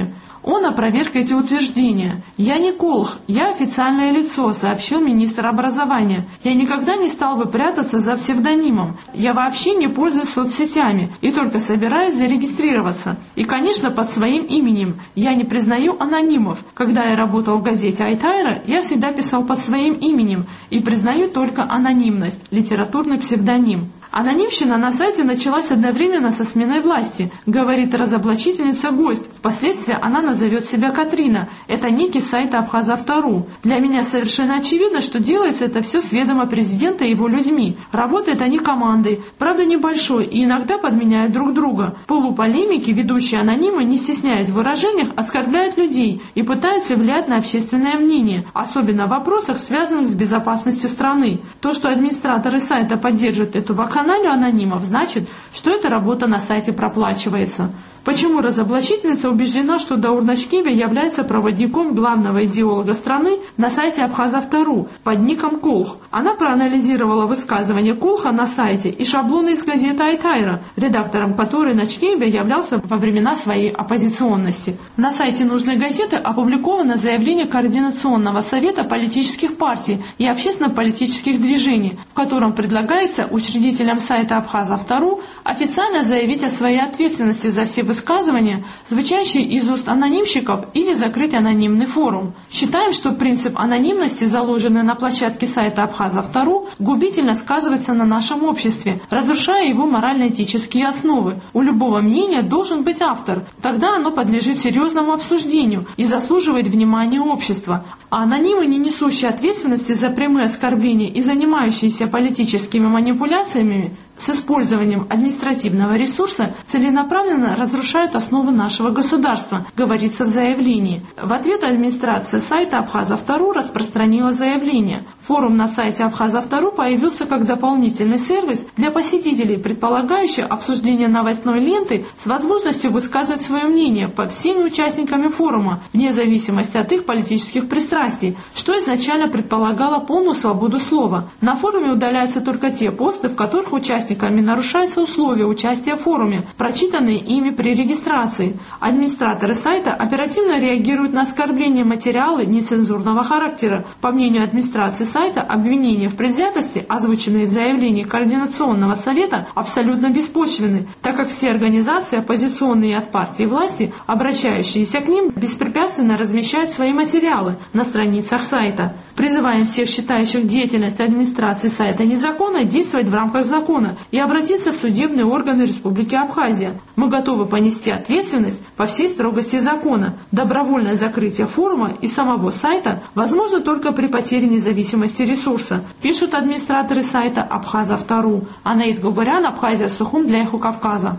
Он опроверг эти утверждения. «Я не Колх, я официальное лицо», — сообщил министр образования. «Я никогда не стал бы прятаться за псевдонимом. Я вообще не пользуюсь соцсетями и только собираюсь зарегистрироваться. И, конечно, под своим именем. Я не признаю анонимов. Когда я работал в газете «Айтайра», я всегда писал под своим именем и признаю только анонимность, литературный псевдоним». Анонимщина на сайте началась одновременно со сменой власти, говорит разоблачительница-гость. Впоследствии она назовет себя Катрина. Это некий сайт Абхазавтору. Для меня совершенно очевидно, что делается это все с ведома президента и его людьми. Работают они командой, правда небольшой, и иногда подменяют друг друга. В полуполемике ведущие анонимы, не стесняясь в выражениях, оскорбляют людей и пытаются влиять на общественное мнение, особенно в вопросах, связанных с безопасностью страны. То, что администраторы сайта поддерживают эту вакханалию анонимов, значит, что эта работа на сайте проплачивается. Почему разоблачительница убеждена, что Даур Начкебе является проводником главного идеолога страны на сайте Абхазавтору под ником Колх? Она проанализировала высказывания Колха на сайте и шаблоны из газеты «Айтайра», редактором которой Начкебе являлся во времена своей оппозиционности. На сайте нужной газеты опубликовано заявление Координационного совета политических партий и общественно-политических движений, в котором предлагается учредителям сайта Абхазавтору официально заявить о своей ответственности за все высказывания, высказывания, звучащие из уст анонимщиков, или закрыть анонимный форум. Считаем, что принцип анонимности, заложенный на площадке сайта Абхазавтору, губительно сказывается на нашем обществе, разрушая его морально-этические основы. У любого мнения должен быть автор, тогда оно подлежит серьезному обсуждению и заслуживает внимания общества. А анонимы, не несущие ответственности за прямые оскорбления и занимающиеся политическими манипуляциями с использованием административного ресурса, целенаправленно разрушают основы нашего государства, говорится в заявлении. В ответ администрация сайта Абхазавтору распространила заявление. Форум на сайте Абхазавтору появился как дополнительный сервис для посетителей, предполагающий обсуждение новостной ленты с возможностью высказывать свое мнение под всеми участниками форума, вне зависимости от их политических пристрастий, что изначально предполагало полную свободу слова. На форуме удаляются только те посты, в которых участники нарушаются условия участия в форуме, прочитанные ими при регистрации. Администраторы сайта оперативно реагируют на оскорбления, материалы нецензурного характера. По мнению администрации сайта, обвинения в предвзятости, озвученные в заявлении Координационного совета, абсолютно беспочвенны, так как все организации, оппозиционные от партии власти, обращающиеся к ним, беспрепятственно размещают свои материалы на страницах сайта. Призываем всех, считающих деятельность администрации сайта незаконной, действовать в рамках закона и обратиться в судебные органы Республики Абхазия. Мы готовы понести ответственность по всей строгости закона. Добровольное закрытие форума и самого сайта возможно только при потере независимости ресурса, пишут администраторы сайта Абхазавтору. Анаит Гугурян, Абхазия, Сухум для Эхо Кавказа.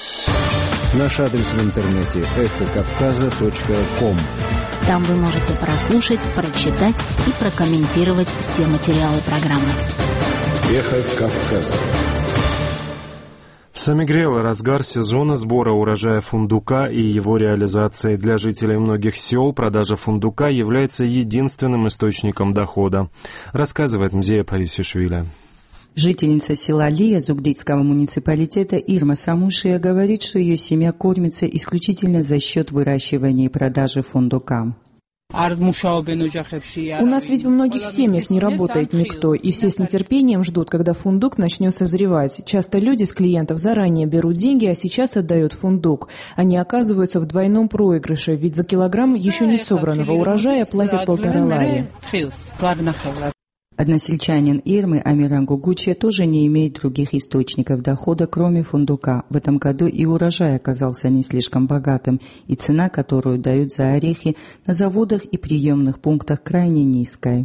Наш адрес в интернете эхо кавказа точка ком. Там вы можете прослушать, прочитать и прокомментировать все материалы программы. Эхо Кавказа. В Самигрело разгар сезона сбора урожая фундука и его реализации. Для жителей многих сел продажа фундука является единственным источником дохода, рассказывает Мзея Парисишвили. Жительница села Лия Зугдитского муниципалитета Ирма Самушия говорит, что ее семья кормится исключительно за счет выращивания и продажи фундука. У нас ведь в многих семьях не работает никто, и все с нетерпением ждут, когда фундук начнет созревать. Часто люди с клиентов заранее берут деньги, а сейчас отдают фундук. Они оказываются в двойном проигрыше, ведь за килограмм еще не собранного урожая платят полтора лари. Односельчанин Ирмы Амиран Гугучия тоже не имеет других источников дохода, кроме фундука. В этом году и урожай оказался не слишком богатым, и цена, которую дают за орехи, на заводах и приемных пунктах крайне низкая.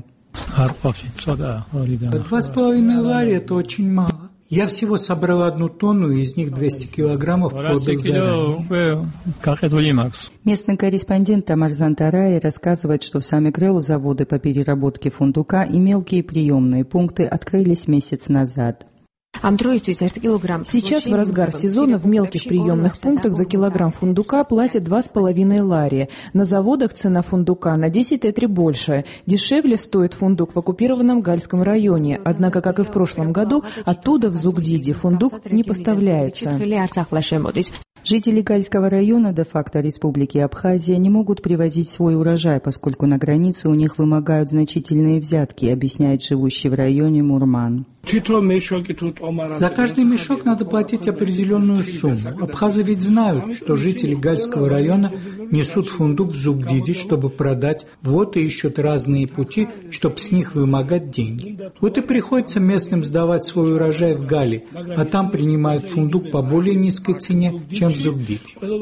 Два с половиной лари – это очень мало. Я всего собрал одну тонну, и из них двести килограммов продал заранее. Местный корреспондент Тамарзан Тарай рассказывает, что в Самигрелу заводы по переработке фундука и мелкие приемные пункты открылись месяц назад. Сейчас в разгар сезона в мелких приемных пунктах за килограмм фундука платят два с половиной лари. На заводах цена фундука на десять тетри больше. Дешевле стоит фундук в оккупированном Гальском районе. Однако, как и в прошлом году, оттуда в Зугдиде фундук не поставляется. Жители Гальского района де-факто Республики Абхазия не могут привозить свой урожай, поскольку на границе у них вымогают значительные взятки, объясняет живущий в районе Мурман. За каждый мешок надо платить определенную сумму. Абхазы ведь знают, что жители Гальского района несут фундук в Зугдиди, чтобы продать, вот и ищут разные пути, чтобы с них вымогать деньги. Вот и приходится местным сдавать свой урожай в Гали, а там принимают фундук по более низкой цене, чем в Зугдиди.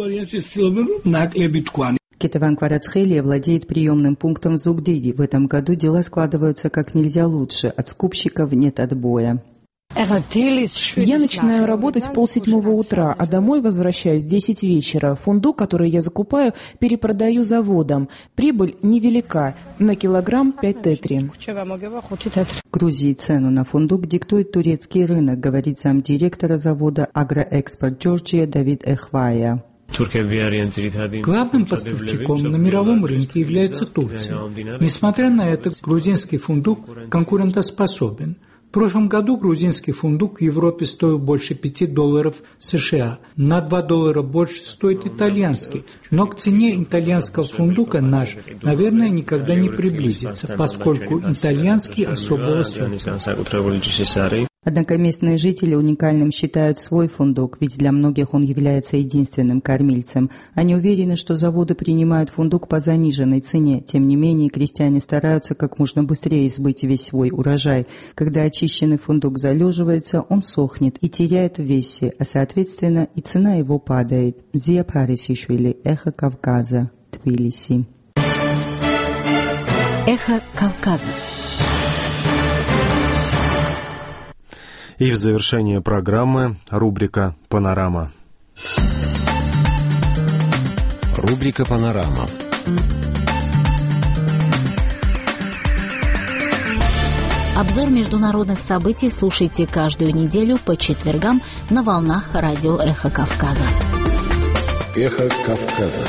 Кетеван Кварацхелия владеет приемным пунктом в Зугдиди. В этом году дела складываются как нельзя лучше. От скупщиков нет отбоя. Я начинаю работать в полседьмого утра, а домой возвращаюсь в десять вечера. Фундук, который я закупаю, перепродаю заводам. Прибыль невелика, на килограмм пять тетри. В Грузии цену на фундук диктует турецкий рынок, говорит замдиректора завода «Агроэкспорт Джорджия» Давид Эхвая. Главным поставщиком на мировом рынке является Турция. Несмотря на это, грузинский фундук конкурентоспособен. В прошлом году грузинский фундук в Европе стоил больше пяти долларов США. На два доллара больше стоит итальянский. Но к цене итальянского фундука наш, наверное, никогда не приблизится, поскольку итальянский особо высокий. Однако местные жители уникальным считают свой фундук, ведь для многих он является единственным кормильцем. Они уверены, что заводы принимают фундук по заниженной цене. Тем не менее, крестьяне стараются как можно быстрее сбыть весь свой урожай. Когда очищенный фундук залеживается, он сохнет и теряет в весе, а соответственно и цена его падает. Зия Парисишвили, Эхо Кавказа, Тбилиси. Эхо Кавказа. И в завершение программы рубрика «Панорама». Рубрика «Панорама». Обзор международных событий слушайте каждую неделю по четвергам на волнах радио «Эхо Кавказа». «Эхо Кавказа».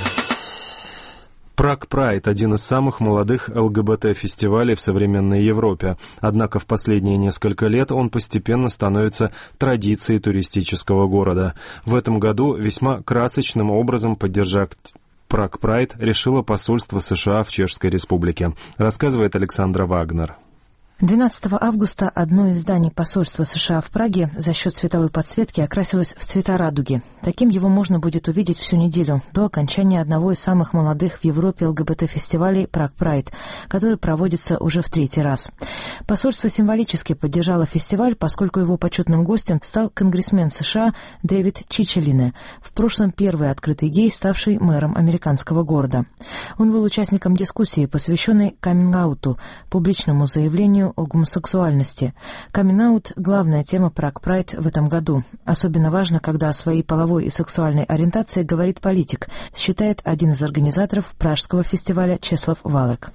Праг Прайд – один из самых молодых ЛГБТ-фестивалей в современной Европе. Однако в последние несколько лет он постепенно становится традицией туристического города. В этом году весьма красочным образом поддержать Праг Прайд решило посольство США в Чешской Республике. Рассказывает Александра Вагнер. двенадцатого августа одно из зданий посольства США в Праге за счет световой подсветки окрасилось в цвета радуги. Таким его можно будет увидеть всю неделю до окончания одного из самых молодых в Европе ЛГБТ-фестивалей «Праг Прайд», который проводится уже в третий раз. Посольство символически поддержало фестиваль, поскольку его почетным гостем стал конгрессмен США Дэвид Чичелине, в прошлом первый открытый гей, ставший мэром американского города. Он был участником дискуссии, посвященной каминг-ауту, публичному заявлению о гомосексуальности. Камин-аут – главная тема Праг Прайд в этом году. Особенно важно, когда о своей половой и сексуальной ориентации говорит политик, считает один из организаторов пражского фестиваля Чеслав Валек.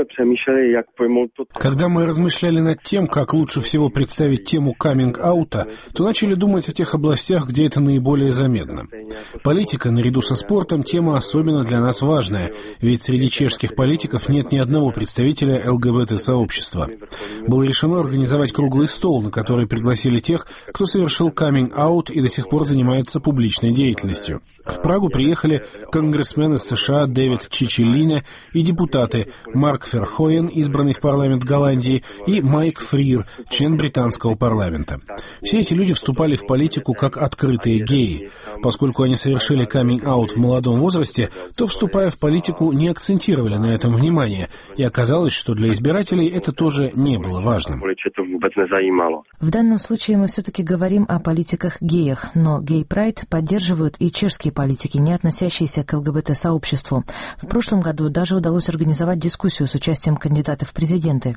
Когда мы размышляли над тем, как лучше всего представить тему каминг-аута, то начали думать о тех областях, где это наиболее заметно. Политика, наряду со спортом, тема особенно для нас важная, ведь среди чешских политиков нет ни одного представителя ЛГБТ-сообщества. Было решено организовать круглый стол, на который пригласили тех, кто совершил каминг-аут и до сих пор занимается публичной деятельностью. В Прагу приехали конгрессмен из США Дэвид Чичелине и депутаты Марк Ферхоен, избранный в парламент Голландии, и Майк Фрир, член британского парламента. Все эти люди вступали в политику как открытые геи. Поскольку они совершили каминг-аут в молодом возрасте, то, вступая в политику, не акцентировали на этом внимание, и оказалось, что для избирателей это тоже не было важным. В данном случае мы все-таки говорим о политиках-геях, но гей-прайд поддерживают и чешские политики, не относящиеся к ЛГБТ-сообществу. В прошлом году даже удалось организовать дискуссию с участием кандидатов в президенты.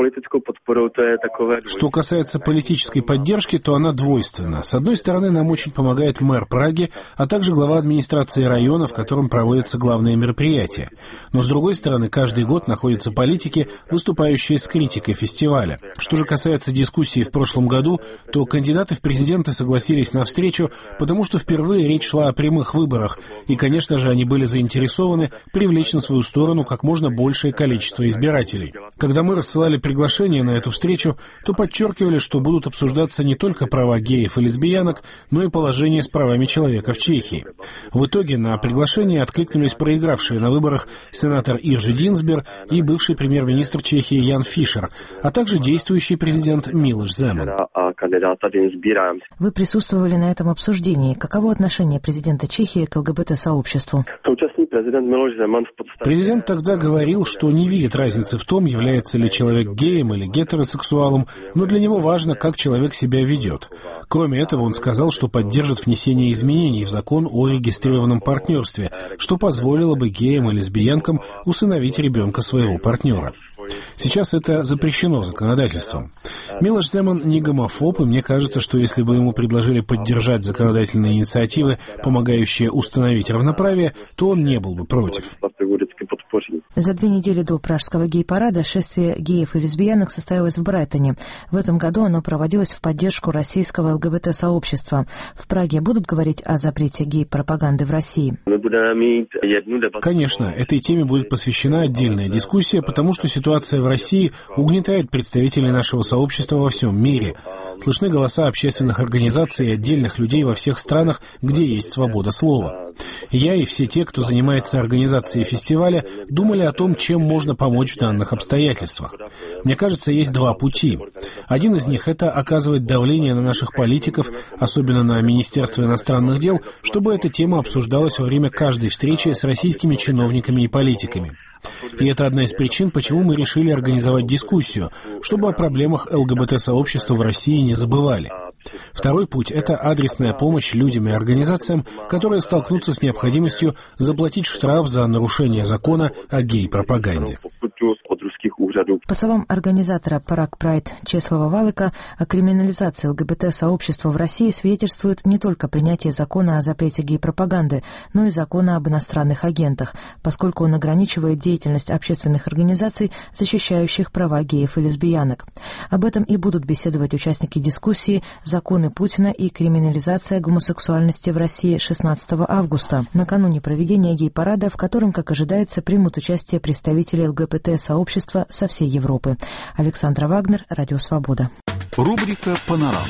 Что касается политической поддержки, то она двойственна. С одной стороны, нам очень помогает мэр Праги, а также глава администрации района, в котором проводятся главные мероприятия. Но с другой стороны, каждый год находятся политики, выступающие с критикой фестиваля. Что же касается дискуссии в прошлом году, то кандидаты в президенты согласились на встречу, потому что впервые речь шла о прямых выборах, и, конечно же, они были заинтересованы привлечь на свою сторону как можно большее количество избирателей. Когда мы рассылали приглашение на эту встречу, то подчеркивали, что будут обсуждаться не только права геев и лесбиянок, но и положение с правами человека в Чехии. В итоге на приглашение откликнулись проигравшие на выборах сенатор Иржи Динсбер и бывший премьер-министр Чехии Ян Фишер, а также действующий президент Милош Земан. Вы присутствовали на этом обсуждении. Каково отношение президента Чехии к ЛГБТ-сообществу? Президент тогда говорил, что не видит разницы в том, является ли человек геем или гетеросексуалом, но для него важно, как человек себя ведет. Кроме этого, он сказал, что поддержит внесение изменений в закон о регистрированном партнерстве, что позволило бы геям и лесбиянкам усыновить ребенка своего партнера. Сейчас это запрещено законодательством. Милош Земан не гомофоб, и мне кажется, что если бы ему предложили поддержать законодательные инициативы, помогающие установить равноправие, то он не был бы против. За две недели до пражского гей-парада шествие геев и лесбиянок состоялось в Брайтоне. В этом году оно проводилось в поддержку российского ЛГБТ-сообщества. В Праге будут говорить о запрете гей-пропаганды в России? Конечно, этой теме будет посвящена отдельная дискуссия, потому что ситуация в России угнетает представителей нашего сообщества во всем мире. Слышны голоса общественных организаций и отдельных людей во всех странах, где есть свобода слова. Я и все те, кто занимается организацией фестиваля, думали о том, чем можно помочь в данных обстоятельствах. Мне кажется, есть два пути. Один из них — это оказывать давление на наших политиков, особенно на Министерство иностранных дел, чтобы эта тема обсуждалась во время каждой встречи с российскими чиновниками и политиками. И это одна из причин, почему мы решили организовать дискуссию, чтобы о проблемах ЛГБТ-сообщества в России не забывали. Второй путь — это адресная помощь людям и организациям, которые столкнутся с необходимостью заплатить штраф за нарушение закона о гей-пропаганде. По словам организатора Параг Прайд Чеслава Валыка, о криминализации ЛГБТ-сообщества в России свидетельствует не только принятие закона о запрете гей-пропаганды, но и закона об иностранных агентах, поскольку он ограничивает деятельность общественных организаций, защищающих права геев и лесбиянок. Об этом и будут беседовать участники дискуссии «Законы Путина и криминализация гомосексуальности в России» шестнадцатого августа, накануне проведения гей-парада, в котором, как ожидается, примут участие представители ЛГБТ-сообщества со всей Европы. Александра Вагнер, Радио Свобода. Рубрика «Панорама».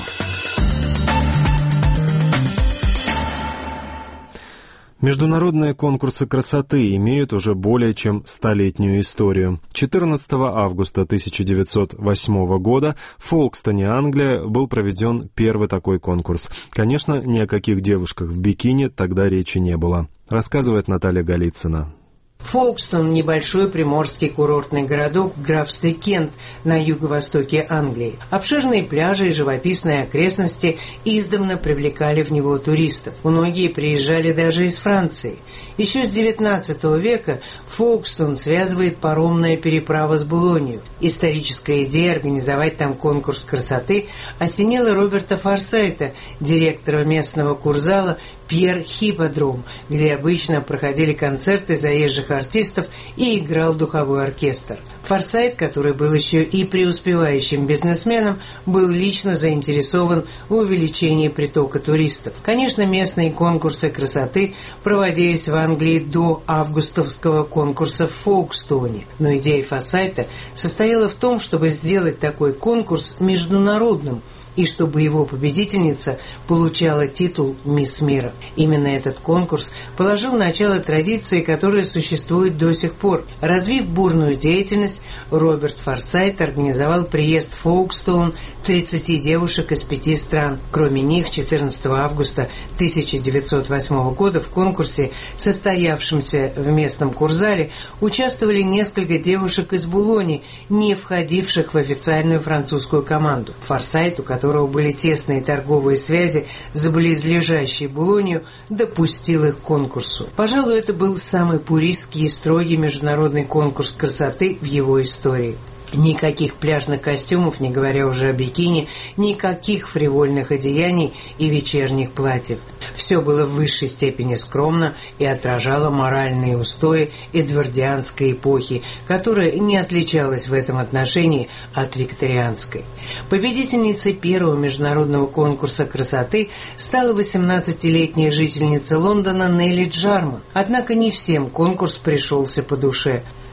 Международные конкурсы красоты имеют уже более чем столетнюю историю. четырнадцатого августа тысяча девятьсот восьмого года в Фолкстоне, Англия, был проведен первый такой конкурс. Конечно, ни о каких девушках в бикини тогда речи не было. Рассказывает Наталья Голицына. Фолкстон – небольшой приморский курортный городок в графстве Кент на юго-востоке Англии. Обширные пляжи и живописные окрестности издавна привлекали в него туристов. Многие приезжали даже из Франции. Еще с девятнадцатого века Фолкстон связывает паромная переправа с Булонью. Историческая идея организовать там конкурс красоты осенила Роберта Форсайта, директора местного курзала Пьер Хипподром, где обычно проходили концерты заезжих артистов и играл духовой оркестр. Форсайт, который был еще и преуспевающим бизнесменом, был лично заинтересован в увеличении притока туристов. Конечно, местные конкурсы красоты проводились в Англии до августовского конкурса в Фолкстоне, но идея Форсайта состояла в том, чтобы сделать такой конкурс международным, и чтобы его победительница получала титул «Мисс Мира». Именно этот конкурс положил начало традиции, которая существует до сих пор. Развив бурную деятельность, Роберт Форсайт организовал приезд в Фолкстоун тридцати девушек из пяти стран. Кроме них, четырнадцатого августа тысяча девятьсот восьмого года в конкурсе, состоявшемся в местном курзале, участвовали несколько девушек из Булони, не входивших в официальную французскую команду. Форсайт, у которого у которого были тесные торговые связи с близлежащей Булонью, допустил их к конкурсу. Пожалуй, это был самый пуристский и строгий международный конкурс красоты в его истории. Никаких пляжных костюмов, не говоря уже о бикини, никаких фривольных одеяний и вечерних платьев. Все было в высшей степени скромно и отражало моральные устои эдвардианской эпохи, которая не отличалась в этом отношении от викторианской. Победительницей первого международного конкурса красоты стала восемнадцатилетняя жительница Лондона Нелли Джарман. Однако не всем конкурс пришелся по душе.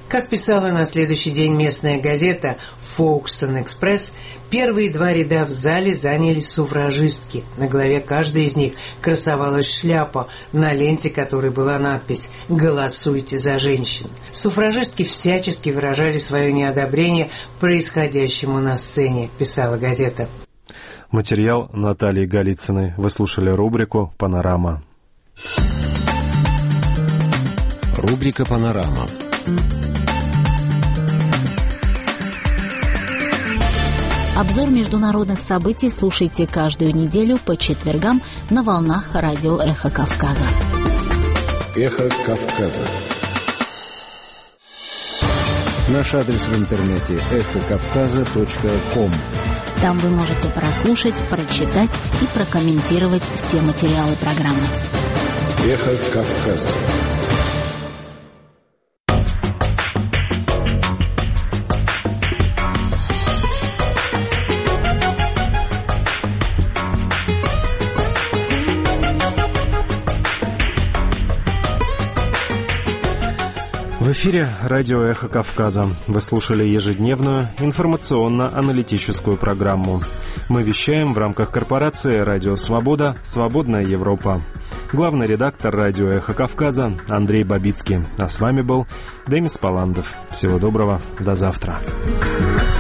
Как писала на следующий день местная газета «Фолкстон Экспресс», первые два ряда в зале заняли суфражистки. На голове каждой из них красовалась шляпа, на ленте которой была надпись «Голосуйте за женщин». Суфражистки всячески выражали свое неодобрение происходящему на сцене, писала газета. Материал Натальи Голицыной. Вы слушали рубрику «Панорама». Рубрика «Панорама». Обзор международных событий слушайте каждую неделю по четвергам на волнах радио «Эхо Кавказа». «Эхо Кавказа». Наш адрес в интернете эхо кавказа точка ком. Там вы можете прослушать, прочитать и прокомментировать все материалы программы. «Эхо Кавказа». В эфире радио «Эхо Кавказа». Вы слушали ежедневную информационно-аналитическую программу. Мы вещаем в рамках корпорации «Радио Свобода. Свободная Европа». Главный редактор радио «Эхо Кавказа» Андрей Бабицкий. А с вами был Демис Паландов. Всего доброго. До завтра.